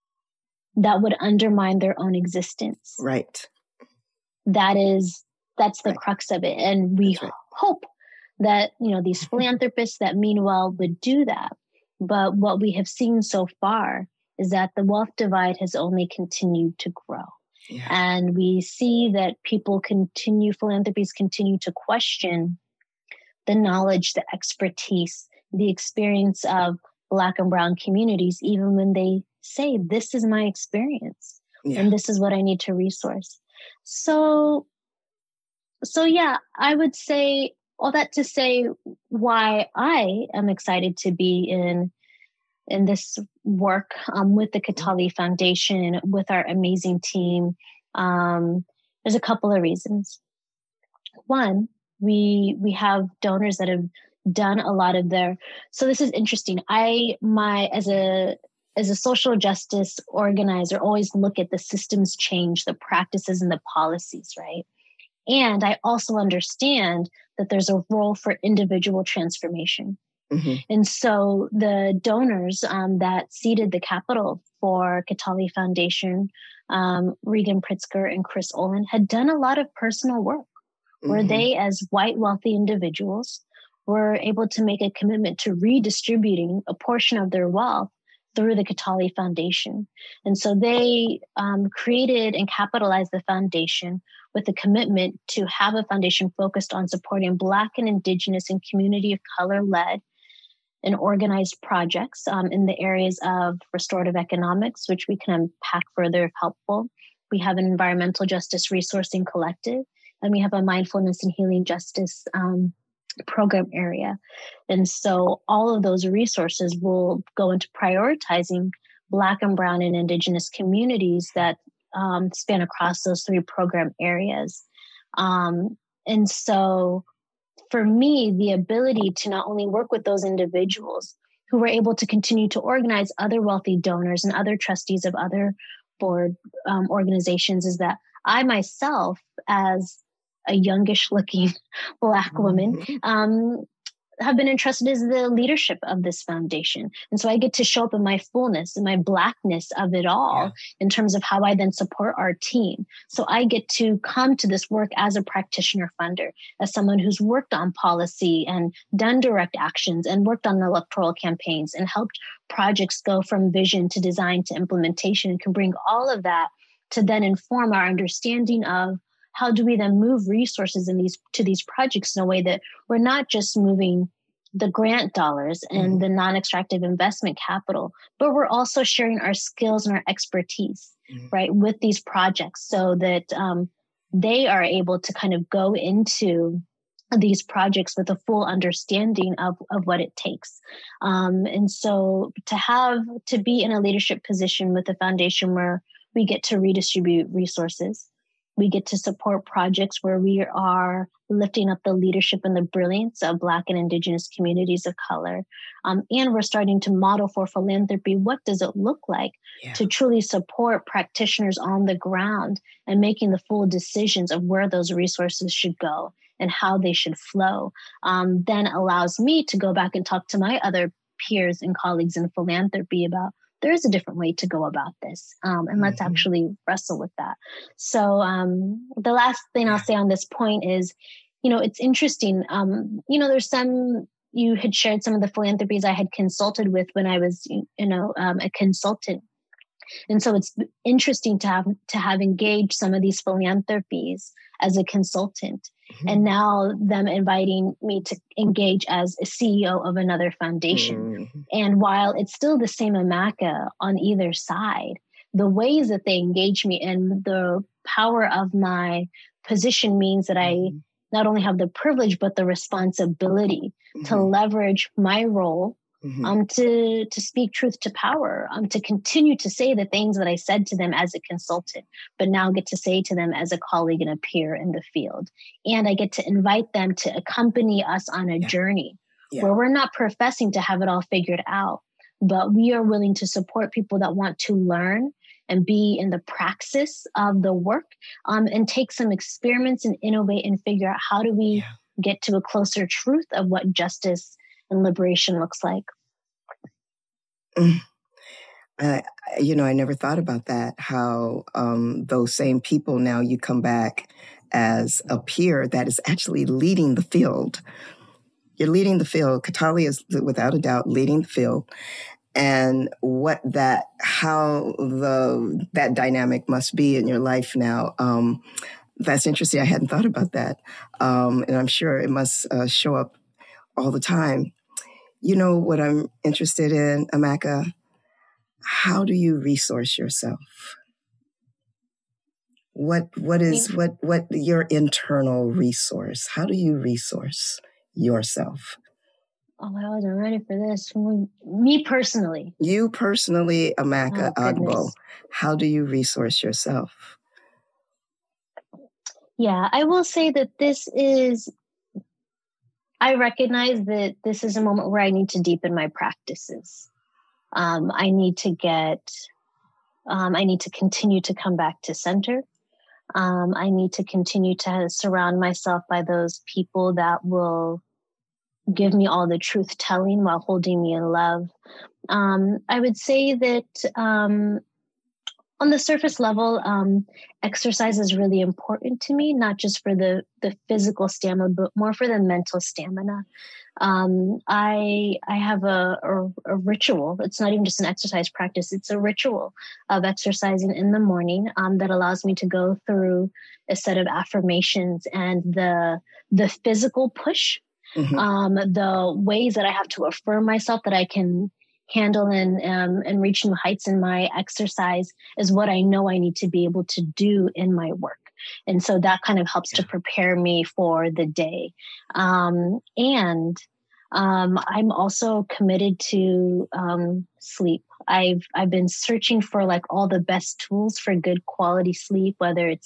that would undermine their own existence? Right. That is, that's the right. crux of it. And we right. hope that, you know, these philanthropists that meanwhile would do that. But what we have seen so far is that the wealth divide has only continued to grow. Yeah. And we see that people continue, philanthropies continue to question the knowledge, the expertise, the experience of Black and Brown communities, even when they say, this is my experience yeah. and this is what I need to resource. So, so yeah, I would say, all that to say why I am excited to be in in this work um, with the Katali Foundation, with our amazing team. Um, there's a couple of reasons. One, we we have donors that have done a lot of their. So this is interesting. I my as a as a social justice organizer, always look at the systems change, the practices, and the policies, right? And I also understand that there's a role for individual transformation. Mm-hmm. And so the donors um, that seeded the capital for Katali Foundation, um, Regan Pritzker and Chris Olin, had done a lot of personal work mm-hmm. where they, as white wealthy individuals, were able to make a commitment to redistributing a portion of their wealth through the Katali Foundation. And so they um, created and capitalized the foundation with a commitment to have a foundation focused on supporting Black and Indigenous and community of color-led and organized projects um, in the areas of restorative economics, which we can unpack further if helpful. We have an environmental justice resourcing collective, and we have a mindfulness and healing justice um, program area. And so all of those resources will go into prioritizing Black and Brown and Indigenous communities that um, span across those three program areas. Um, and so for me, the ability to not only work with those individuals who were able to continue to organize other wealthy donors and other trustees of other board um, organizations is that I myself, as a youngish looking Black woman, Mm-hmm. um, have been entrusted as the leadership of this foundation. And so I get to show up in my fullness and my Blackness of it all, yeah, in terms of how I then support our team. So I get to come to this work as a practitioner funder, as someone who's worked on policy and done direct actions and worked on electoral campaigns and helped projects go from vision to design to implementation, and can bring all of that to then inform our understanding of how do we then move resources in these to these projects in a way that we're not just moving the grant dollars and mm-hmm. the non-extractive investment capital, but we're also sharing our skills and our expertise, mm-hmm. right, with these projects so that um, they are able to kind of go into these projects with a full understanding of, of what it takes. Um, and so to have, to be in a leadership position with a foundation where we get to redistribute resources, we get to support projects where we are lifting up the leadership and the brilliance of Black and Indigenous communities of color. Um, and we're starting to model for philanthropy. What does it look like yeah. to truly support practitioners on the ground and making the full decisions of where those resources should go and how they should flow, um, then allows me to go back and talk to my other peers and colleagues in philanthropy about there is a different way to go about this. Um, and let's mm-hmm. actually wrestle with that. So um, the last thing I'll say on this point is, you know, it's interesting. Um, you know, there's some, you had shared some of the philanthropies I had consulted with when I was, you know, um, a consultant. And so it's interesting to have, to have engaged some of these philanthropies as a consultant. Mm-hmm. And now them inviting me to engage as a C E O of another foundation. Mm-hmm. And while it's still the same Amaka on either side, the ways that they engage me and the power of my position means that mm-hmm. I not only have the privilege, but the responsibility mm-hmm. to leverage my role Mm-hmm. Um, to to speak truth to power, um, to continue to say the things that I said to them as a consultant, but now get to say to them as a colleague and a peer in the field. And I get to invite them to accompany us on a yeah. journey yeah. where we're not professing to have it all figured out, but we are willing to support people that want to learn and be in the praxis of the work, um, and take some experiments and innovate and figure out how do we yeah. get to a closer truth of what justice and liberation looks like. Uh, you know, I never thought about that, how um, those same people now you come back as a peer that is actually leading the field. You're leading the field. Katali is without a doubt leading the field. And what that, how the that dynamic must be in your life now. Um, that's interesting. I hadn't thought about that. Um, and I'm sure it must uh, show up all the time. You know what I'm interested in, Amaka? How do you resource yourself? What what is what what your internal resource? How do you resource yourself? Oh, I wasn't ready for this. Me personally. You personally, Amaka oh, Agbo. How do you resource yourself? Yeah, I will say that this is, I recognize that this is a moment where I need to deepen my practices. Um, I need to get, um, I need to continue to come back to center. Um, I need to continue to surround myself by those people that will give me all the truth telling while holding me in love. Um, I would say that um, on the surface level, um, exercise is really important to me, not just for the, the physical stamina, but more for the mental stamina. Um, I I have a, a, a ritual. It's not even just an exercise practice. It's a ritual of exercising in the morning um, that allows me to go through a set of affirmations and the the physical push, mm-hmm. um, the ways that I have to affirm myself that I can handle and um, and reach new heights in my exercise is what I know I need to be able to do in my work. And so that kind of helps yeah. to prepare me for the day. Um, and um, I'm also committed to um, sleep. I've I've been searching for like all the best tools for good quality sleep, whether it's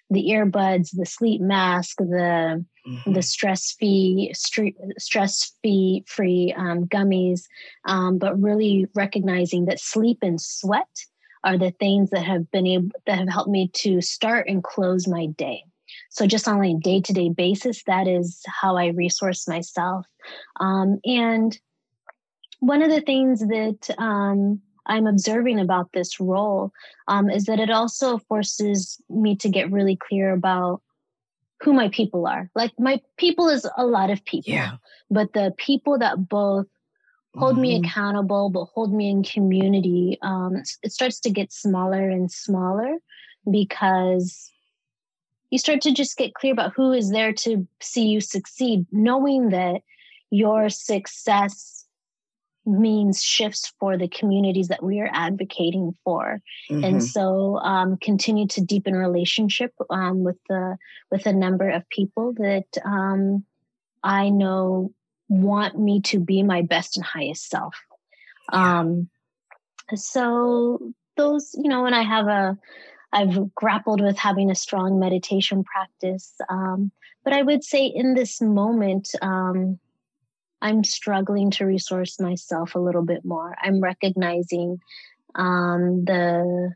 the earbuds, the sleep mask, the Mm-hmm. the stress free stress free free um, gummies, um, but really recognizing that sleep and sweat are the things that have been able that have helped me to start and close my day. So just on a day-to-day basis, that is how I resource myself. Um, and one of the things that um, I'm observing about this role um, is that it also forces me to get really clear about who my people are. Like my people is a lot of people, Yeah. but the people that both hold Mm-hmm. me accountable, but hold me in community, um, it starts to get smaller and smaller because you start to just get clear about who is there to see you succeed, knowing that your success means shifts for the communities that we are advocating for. Mm-hmm. And so um, continue to deepen relationship um, with the with a number of people that um, I know want me to be my best and highest self. Yeah. Um, so those, you know, and I have a, I've grappled with having a strong meditation practice. Um, but I would say in this moment, um, I'm struggling to resource myself a little bit more. I'm recognizing um, the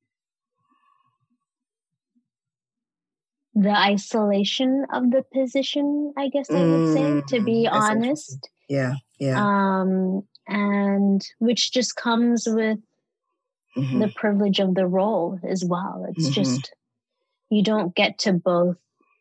the isolation of the position, I guess I would say, to be Mm, that's interesting. honest. Yeah, yeah. Um, and which just comes with Mm-hmm. the privilege of the role as well. It's Mm-hmm. just, you don't get to both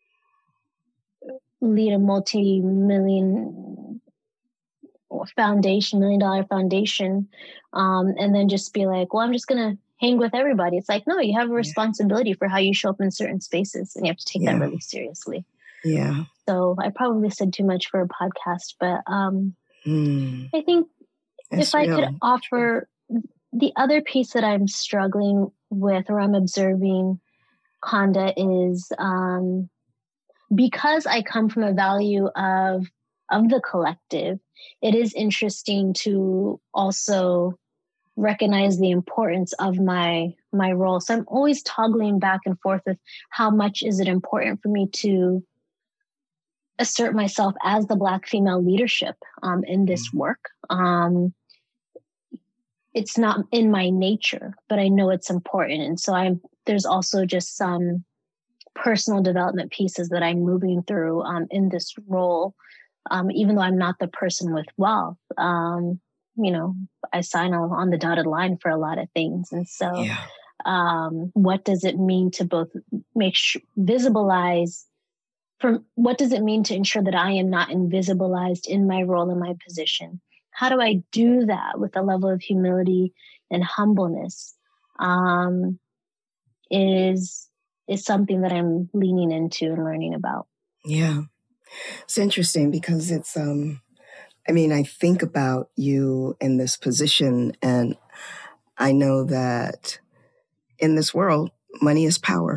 lead a multi-million foundation, million dollar foundation, um, and then just be like, well, I'm just going to hang with everybody. It's like, no, you have a responsibility yeah. for how you show up in certain spaces, and you have to take yeah. that really seriously. Yeah. So I probably said too much for a podcast, but um, mm. I think That's if I real. could offer the other piece that I'm struggling with or I'm observing, Khanda, is um, because I come from a value of of the collective, it is interesting to also recognize the importance of my my role. So I'm always toggling back and forth with how much is it important for me to assert myself as the Black female leadership um, in this work. Um, it's not in my nature, but I know it's important. And so I'm there's also just some personal development pieces that I'm moving through um, in this role. Um, even though I'm not the person with wealth, um, you know, I sign on the dotted line for a lot of things. And so yeah. um, what does it mean to both make sure, visibilize, from what does it mean to ensure that I am not invisibilized in my role and my position? How do I do that with a level of humility and humbleness um, is, is something that I'm leaning into and learning about. Yeah. It's interesting because it's, um, I mean, I think about you in this position, and I know that in this world, money is power.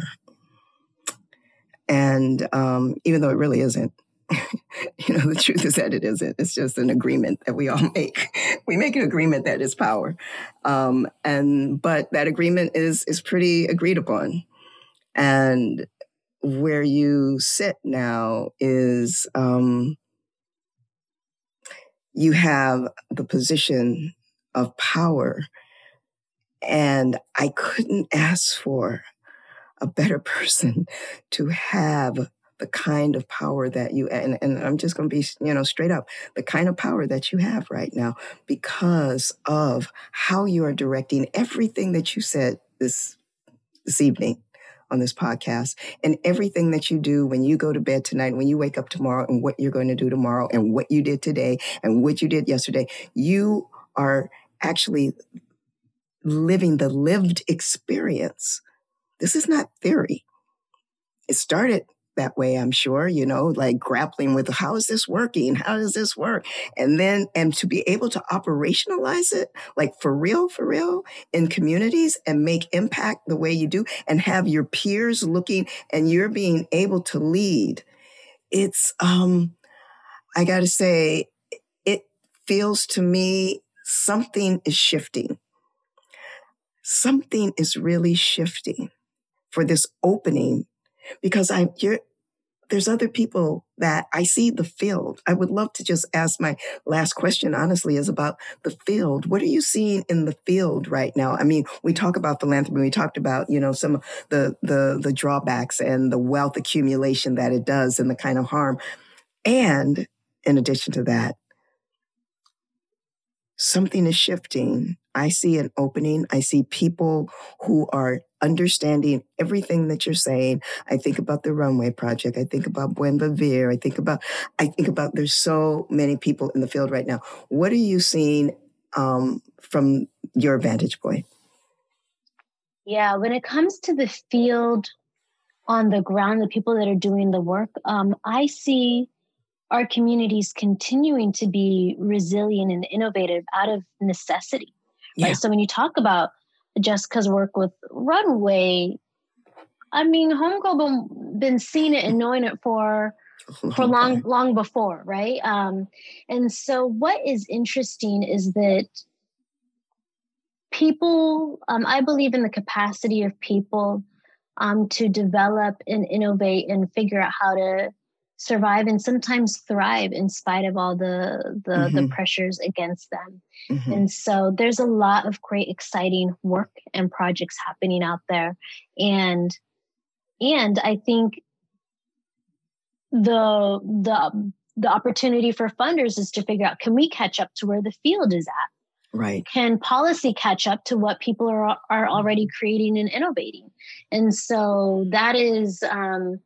And um, even though it really isn't, you know, the truth is that it isn't. It's just an agreement that we all make. We make an agreement that is power. Um, and but that agreement is is pretty agreed upon. And where you sit now is um, you have the position of power, and I couldn't ask for a better person to have the kind of power that you, and, and I'm just going to be, you know, straight up, the kind of power that you have right now because of how you are directing everything that you said this, this evening on this podcast, and everything that you do when you go to bed tonight, when you wake up tomorrow, and what you're going to do tomorrow, and what you did today, and what you did yesterday. You are actually living the lived experience. This is not theory. It started that way, I'm sure, you know, like grappling with how is this working? How does this work? And then, and to be able to operationalize it, like for real, for real, in communities and make impact the way you do and have your peers looking and you're being able to lead. It's, um, I got to say, it feels to me something is shifting. Something is really shifting for this opening because I, you're, there's other people that I see the field. I would love to just ask my last question, honestly, is about the field. What are you seeing in the field right now? I mean, we talk about philanthropy. We talked about, you know, some of the, the, the drawbacks and the wealth accumulation that it does and the kind of harm. And in addition to that, something is shifting. I see an opening. I see people who are understanding everything that you're saying. I think about the Runway Project. I think about Buen Vivir. I think about, I think about, there's so many people in the field right now. What are you seeing um, from your vantage point? Yeah, when it comes to the field on the ground, the people that are doing the work, um, I see our communities continuing to be resilient and innovative out of necessity. Yeah. Right? So when you talk about Jessica's work with Runway, I mean, Homegirl been, been seeing it and knowing it for for long, long before, right? Um, and so what is interesting is that people, um, I believe in the capacity of people um, to develop and innovate and figure out how to survive and sometimes thrive in spite of all the the, mm-hmm. the pressures against them. Mm-hmm. And so there's a lot of great, exciting work and projects happening out there. And and I think the the the opportunity for funders is to figure out, can we catch up to where the field is at? Right. Can policy catch up to what people are are already creating and innovating? And so that is um,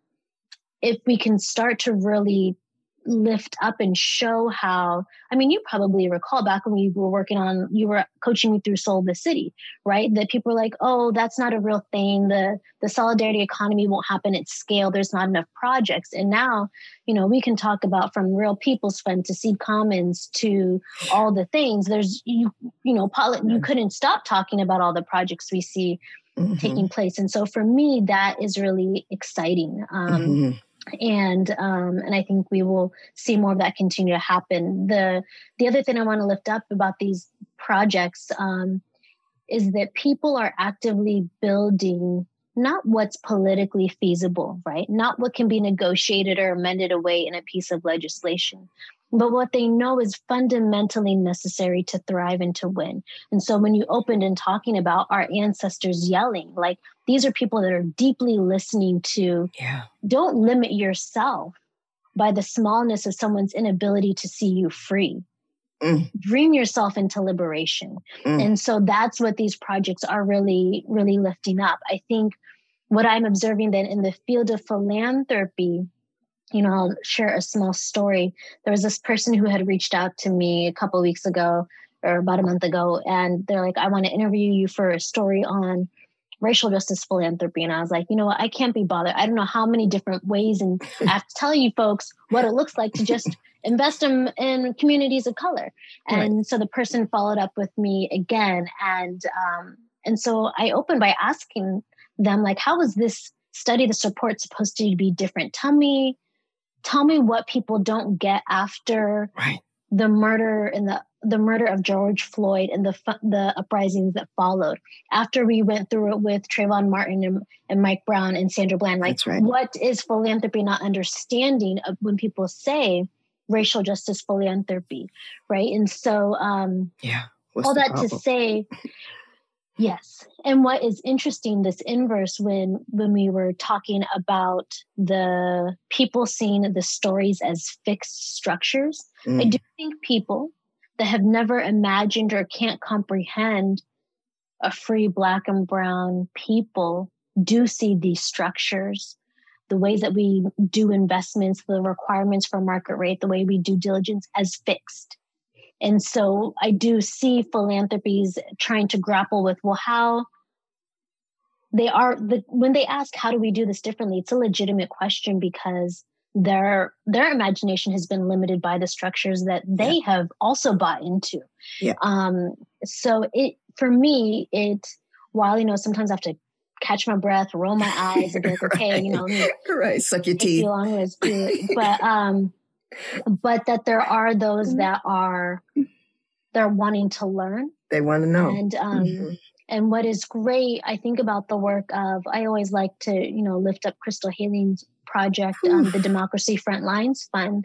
if we can start to really lift up and show how, I mean, you probably recall back when we were working on, you were coaching me through Soul the City, right? That people were like, oh, that's not a real thing. The, the solidarity economy won't happen at scale. There's not enough projects. And now, you know, we can talk about from Real People's Fund to Seed Commons to all the things. There's, you, you know, poli- you couldn't stop talking about all the projects we see mm-hmm. taking place. And so for me, that is really exciting. Um, mm-hmm. And um, and I think we will see more of that continue to happen. The the other thing I want to lift up about these projects um, is that people are actively building not what's politically feasible, right? Not what can be negotiated or amended away in a piece of legislation, but what they know is fundamentally necessary to thrive and to win. And so when you opened in talking about our ancestors yelling, like these are people that are deeply listening to, yeah. Don't limit yourself by the smallness of someone's inability to see you free. Mm. Bring yourself into liberation. Mm. And so that's what these projects are really, really lifting up. I think what I'm observing then in the field of philanthropy, you know, I'll share a small story. There was this person who had reached out to me a couple of weeks ago or about a month ago, and they're like, I want to interview you for a story on racial justice philanthropy. And I was like, you know what, I can't be bothered. I don't know how many different ways, and I have to tell you folks what it looks like to just invest in, in communities of color. And right. So the person followed up with me again. And, um, and so I opened by asking them, like, how is this study, the support supposed to be different? Tell me, tell me what people don't get after right. the murder and the the murder of George Floyd and the the uprisings that followed. After we went through it with Trayvon Martin and, and Mike Brown and Sandra Bland, like right. what is philanthropy not understanding of when people say racial justice philanthropy, right? And so, um, yeah, What's all that problem? To say, yes. And what is interesting, this inverse, when when we were talking about the people seeing the stories as fixed structures, mm. I do think people that have never imagined or can't comprehend a free Black and brown people do see these structures, the ways that we do investments, the requirements for market rate, the way we do diligence as fixed. And so I do see philanthropies trying to grapple with, well, how they are, the, when they ask, how do we do this differently? It's a legitimate question because their their imagination has been limited by the structures that they yeah. have also bought into. Yeah. Um, so it for me, it while you know sometimes I have to catch my breath, roll my eyes, and be like, okay, right. you know, me right, suck your teeth. Long ways to it. But um, but that there are those that are they're wanting to learn. They want to know, and um, mm-hmm. And what is great, I think about the work of, I always like to, you know, lift up Crystal Haling's project, um, the Democracy Frontlines Fund.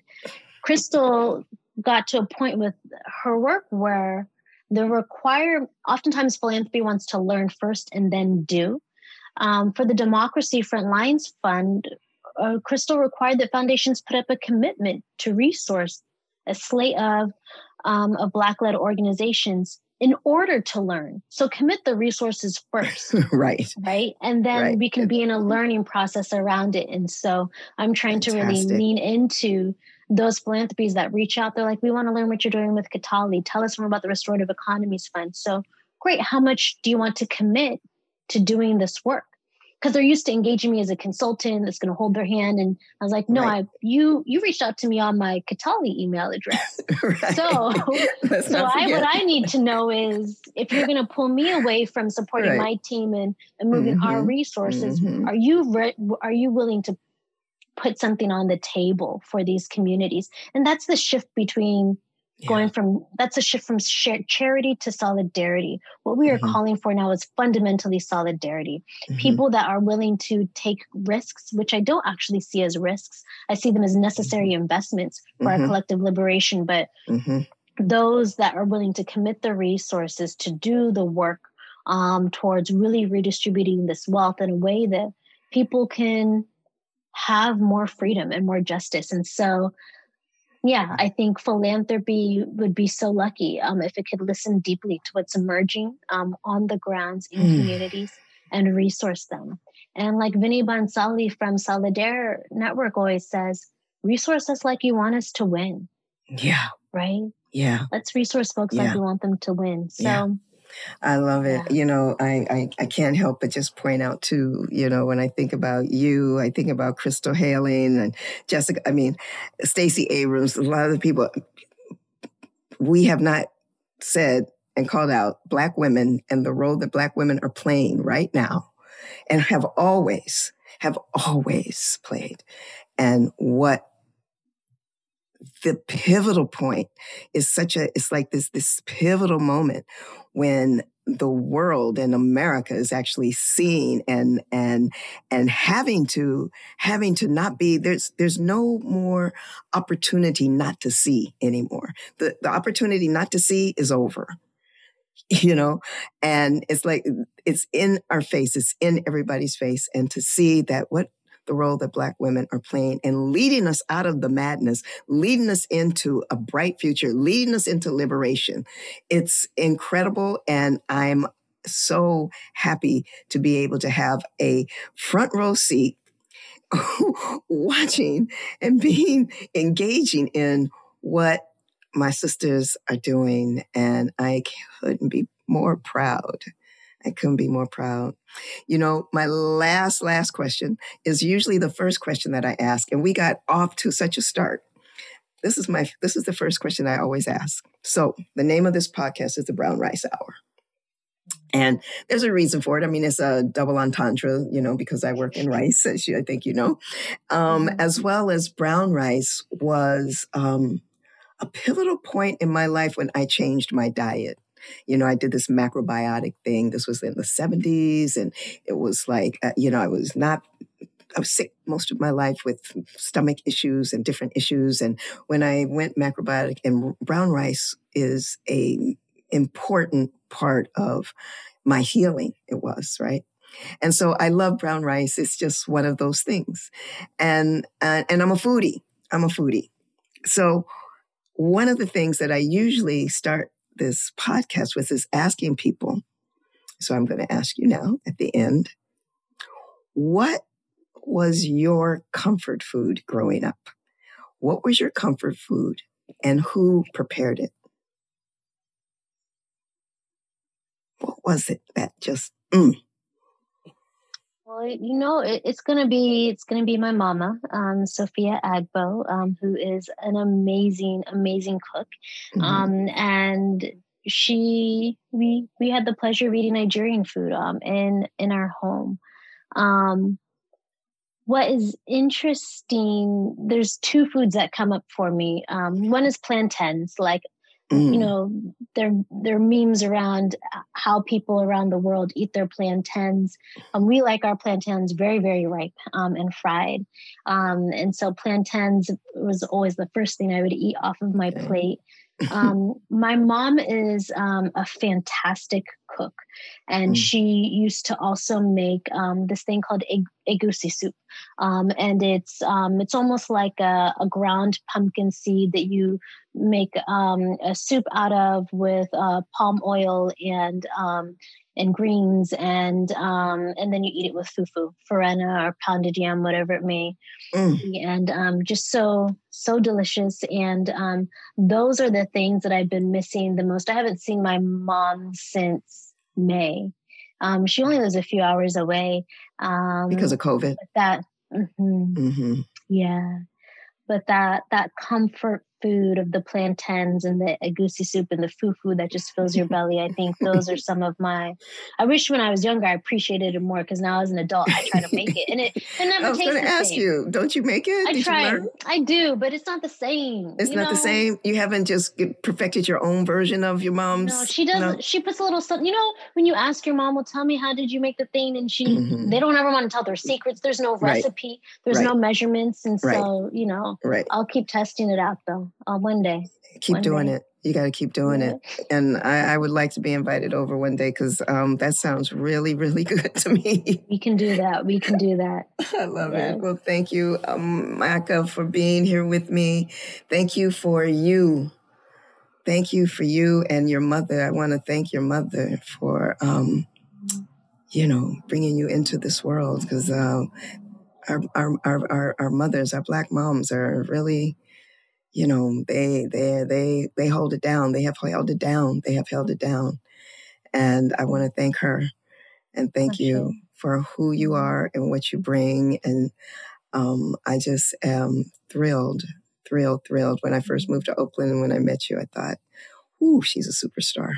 Crystal got to a point with her work where the require, oftentimes philanthropy wants to learn first and then do. Um, for the Democracy Frontlines Fund, uh, Crystal required that foundations put up a commitment to resource a slate of, um, of Black-led organizations in order to learn. So commit the resources first. Right. Right. And then right. we can be in a learning process around it. And so I'm trying Fantastic. to really lean into those philanthropies that reach out. They're like, we want to learn what you're doing with Katali. Tell us more about the Restorative Economies Fund. So great. How much do you want to commit to doing this work? Because they're used to engaging me as a consultant that's going to hold their hand. And I was like, no, right. I you you reached out to me on my Katali email address. right. So, so I what I need to know is if you're going to pull me away from supporting right. my team and, and moving mm-hmm. our resources, mm-hmm. are you re- are you willing to put something on the table for these communities? And that's the shift between yeah. going from, that's a shift from sh- charity to solidarity. What we are mm-hmm. calling for now is fundamentally solidarity. Mm-hmm. People that are willing to take risks, which I don't actually see as risks. I see them as necessary mm-hmm. investments for mm-hmm. our collective liberation. But mm-hmm. those that are willing to commit the resources to do the work um, towards really redistributing this wealth in a way that people can have more freedom and more justice. And so, yeah, I think philanthropy would be so lucky um, if it could listen deeply to what's emerging um, on the grounds in mm. communities and resource them. And like Vinny Bansali from Solidaire Network always says, resource us like you want us to win. Yeah. Right? Yeah. Let's resource folks yeah. like we want them to win. So yeah. I love it. Yeah. You know, I, I, I can't help but just point out too, you know, when I think about you, I think about Crystal Haling and Jessica, I mean, Stacey Abrams, a lot of the people, we have not said and called out Black women and the role that Black women are playing right now and have always, have always played. And what the pivotal point is such a, it's like this, this pivotal moment when the world and America is actually seeing and, and, and having to, having to not be, there's, there's no more opportunity not to see anymore. The, the opportunity not to see is over, you know, and it's like, it's in our face, it's in everybody's face. And to see that what, the role that Black women are playing and leading us out of the madness, leading us into a bright future, leading us into liberation. It's incredible. And I'm so happy to be able to have a front row seat watching and being engaging in what my sisters are doing. And I couldn't be more proud. I couldn't be more proud. You know, my last, last question is usually the first question that I ask, and we got off to such a start. This is my, this is the first question I always ask. So the name of this podcast is the Brown Rice Hour. And there's a reason for it. I mean, it's a double entendre, you know, because I work in rice, as you, I think you know, um, as well as brown rice was um, a pivotal point in my life when I changed my diet. You know, I did this macrobiotic thing. This was in the seventies. And it was like, uh, you know, I was not, I was sick most of my life with stomach issues and different issues. And when I went macrobiotic, and brown rice is a important part of my healing, it was, right? And so I love brown rice. It's just one of those things. And, uh, and I'm a foodie. I'm a foodie. So one of the things that I usually start this podcast with is asking people. So I'm going to ask you now at the end, what was your comfort food growing up? What was your comfort food and who prepared it? What was it that just, mm. Well, you know, it, it's going to be, it's going to be my mama, um, Sophia Agbo, um, who is an amazing, amazing cook. Mm-hmm. Um, and she, we, we had the pleasure of eating Nigerian food, um, in, in our home. Um, what is interesting, there's two foods that come up for me. Um, one is plantains, like Mm. You know, there there are memes around how people around the world eat their plantains. Um, we like our plantains very, very ripe um, and fried. Um, and so plantains was always the first thing I would eat off of my Okay. plate. Um, my mom is um, a fantastic cook, and Mm. she used to also make um, this thing called eg- egusi soup, um, and it's um, it's almost like a, a ground pumpkin seed that you make um, a soup out of with uh, palm oil and um, and greens, and um, and then you eat it with fufu, farina, or pounded yam, whatever it may. Mm. And um, just so, so delicious. And um, those are the things that I've been missing the most. I haven't seen my mom since May. Um, she only lives a few hours away. Um, Because of COVID. but that, mhm, Mm-hmm. yeah. But that that comfort food of the plantains and the egusi soup and the fufu that just fills your belly, I think those are some of my. I wish when I was younger I appreciated it more, because now as an adult I try to make it, and it, it never I was tastes going to the ask same. you, don't you make it? I Did try. you learn? I do, but it's not the same. It's you not the know? same. You haven't just get- perfected your own version of your mom's. No, she does. No? She puts a little something. You know, when you ask your mom, "Well, tell me, how did you make the thing?" and she, Mhm. they don't ever want to tell their secrets. There's no Right. recipe. There's Right. no measurements, and Right. so you know, Right. I'll keep testing it out though. Uh, one day. Keep One doing day. it. You got to keep doing Yeah. it. And I, I would like to be invited over one day, because um, that sounds really, really good to me. We can do that. We can do that. I love Yes. it. Well, thank you, um, Maka, for being here with me. Thank you for you. Thank you for you and your mother. I want to thank your mother for, um, you know, bringing you into this world, because uh, our, our, our, our, our mothers, our Black moms are really, you know, they, they, they, they hold it down. They have held it down. They have held it down. And I want to thank her and thank For you sure. for who you are and what you bring. And um, I just am thrilled, thrilled, thrilled. When I first moved to Oakland and when I met you, I thought, ooh, she's a superstar.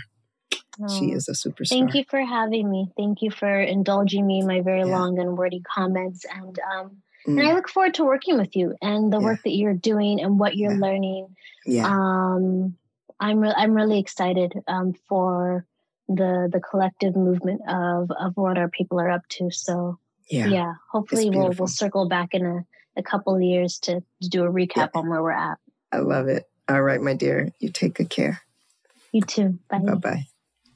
She Oh, is a superstar. thank you for having me. Thank you for indulging me in my very Yeah. long and wordy comments. And um, Mm. and I look forward to working with you and the Yeah. work that you're doing and what you're Yeah. learning. Yeah. Um, I'm re- I'm really excited um, for the the collective movement of of what our people are up to. So Yeah. yeah, hopefully we'll beautiful. we'll circle back in a, a couple of years to, to do a recap Yeah. on where we're at. I love it. All right, my dear. You take good care. You too. Bye. Bye-bye.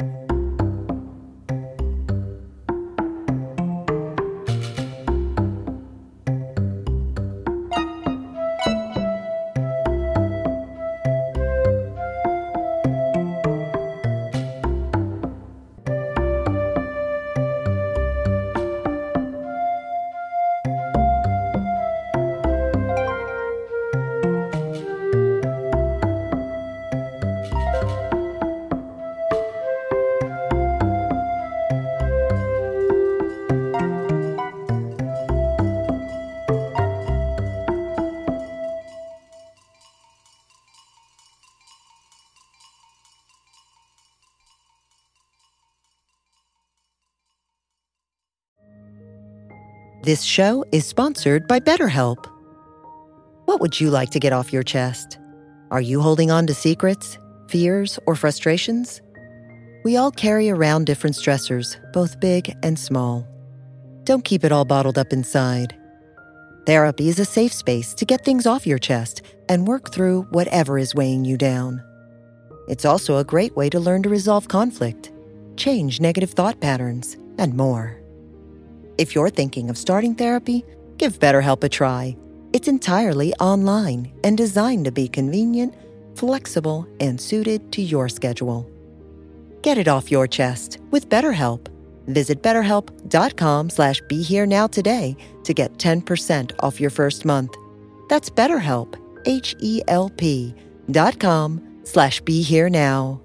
This show is sponsored by BetterHelp. What would you like to get off your chest? Are you holding on to secrets, fears, or frustrations? We all carry around different stressors, both big and small. Don't keep it all bottled up inside. Therapy is a safe space to get things off your chest and work through whatever is weighing you down. It's also a great way to learn to resolve conflict, change negative thought patterns, and more. If you're thinking of starting therapy, give BetterHelp a try. It's entirely online and designed to be convenient, flexible, and suited to your schedule. Get it off your chest with BetterHelp. Visit betterhelp.com slash be here now today to get ten percent off your first month. That's BetterHelp, H E L P dot com slash be here now.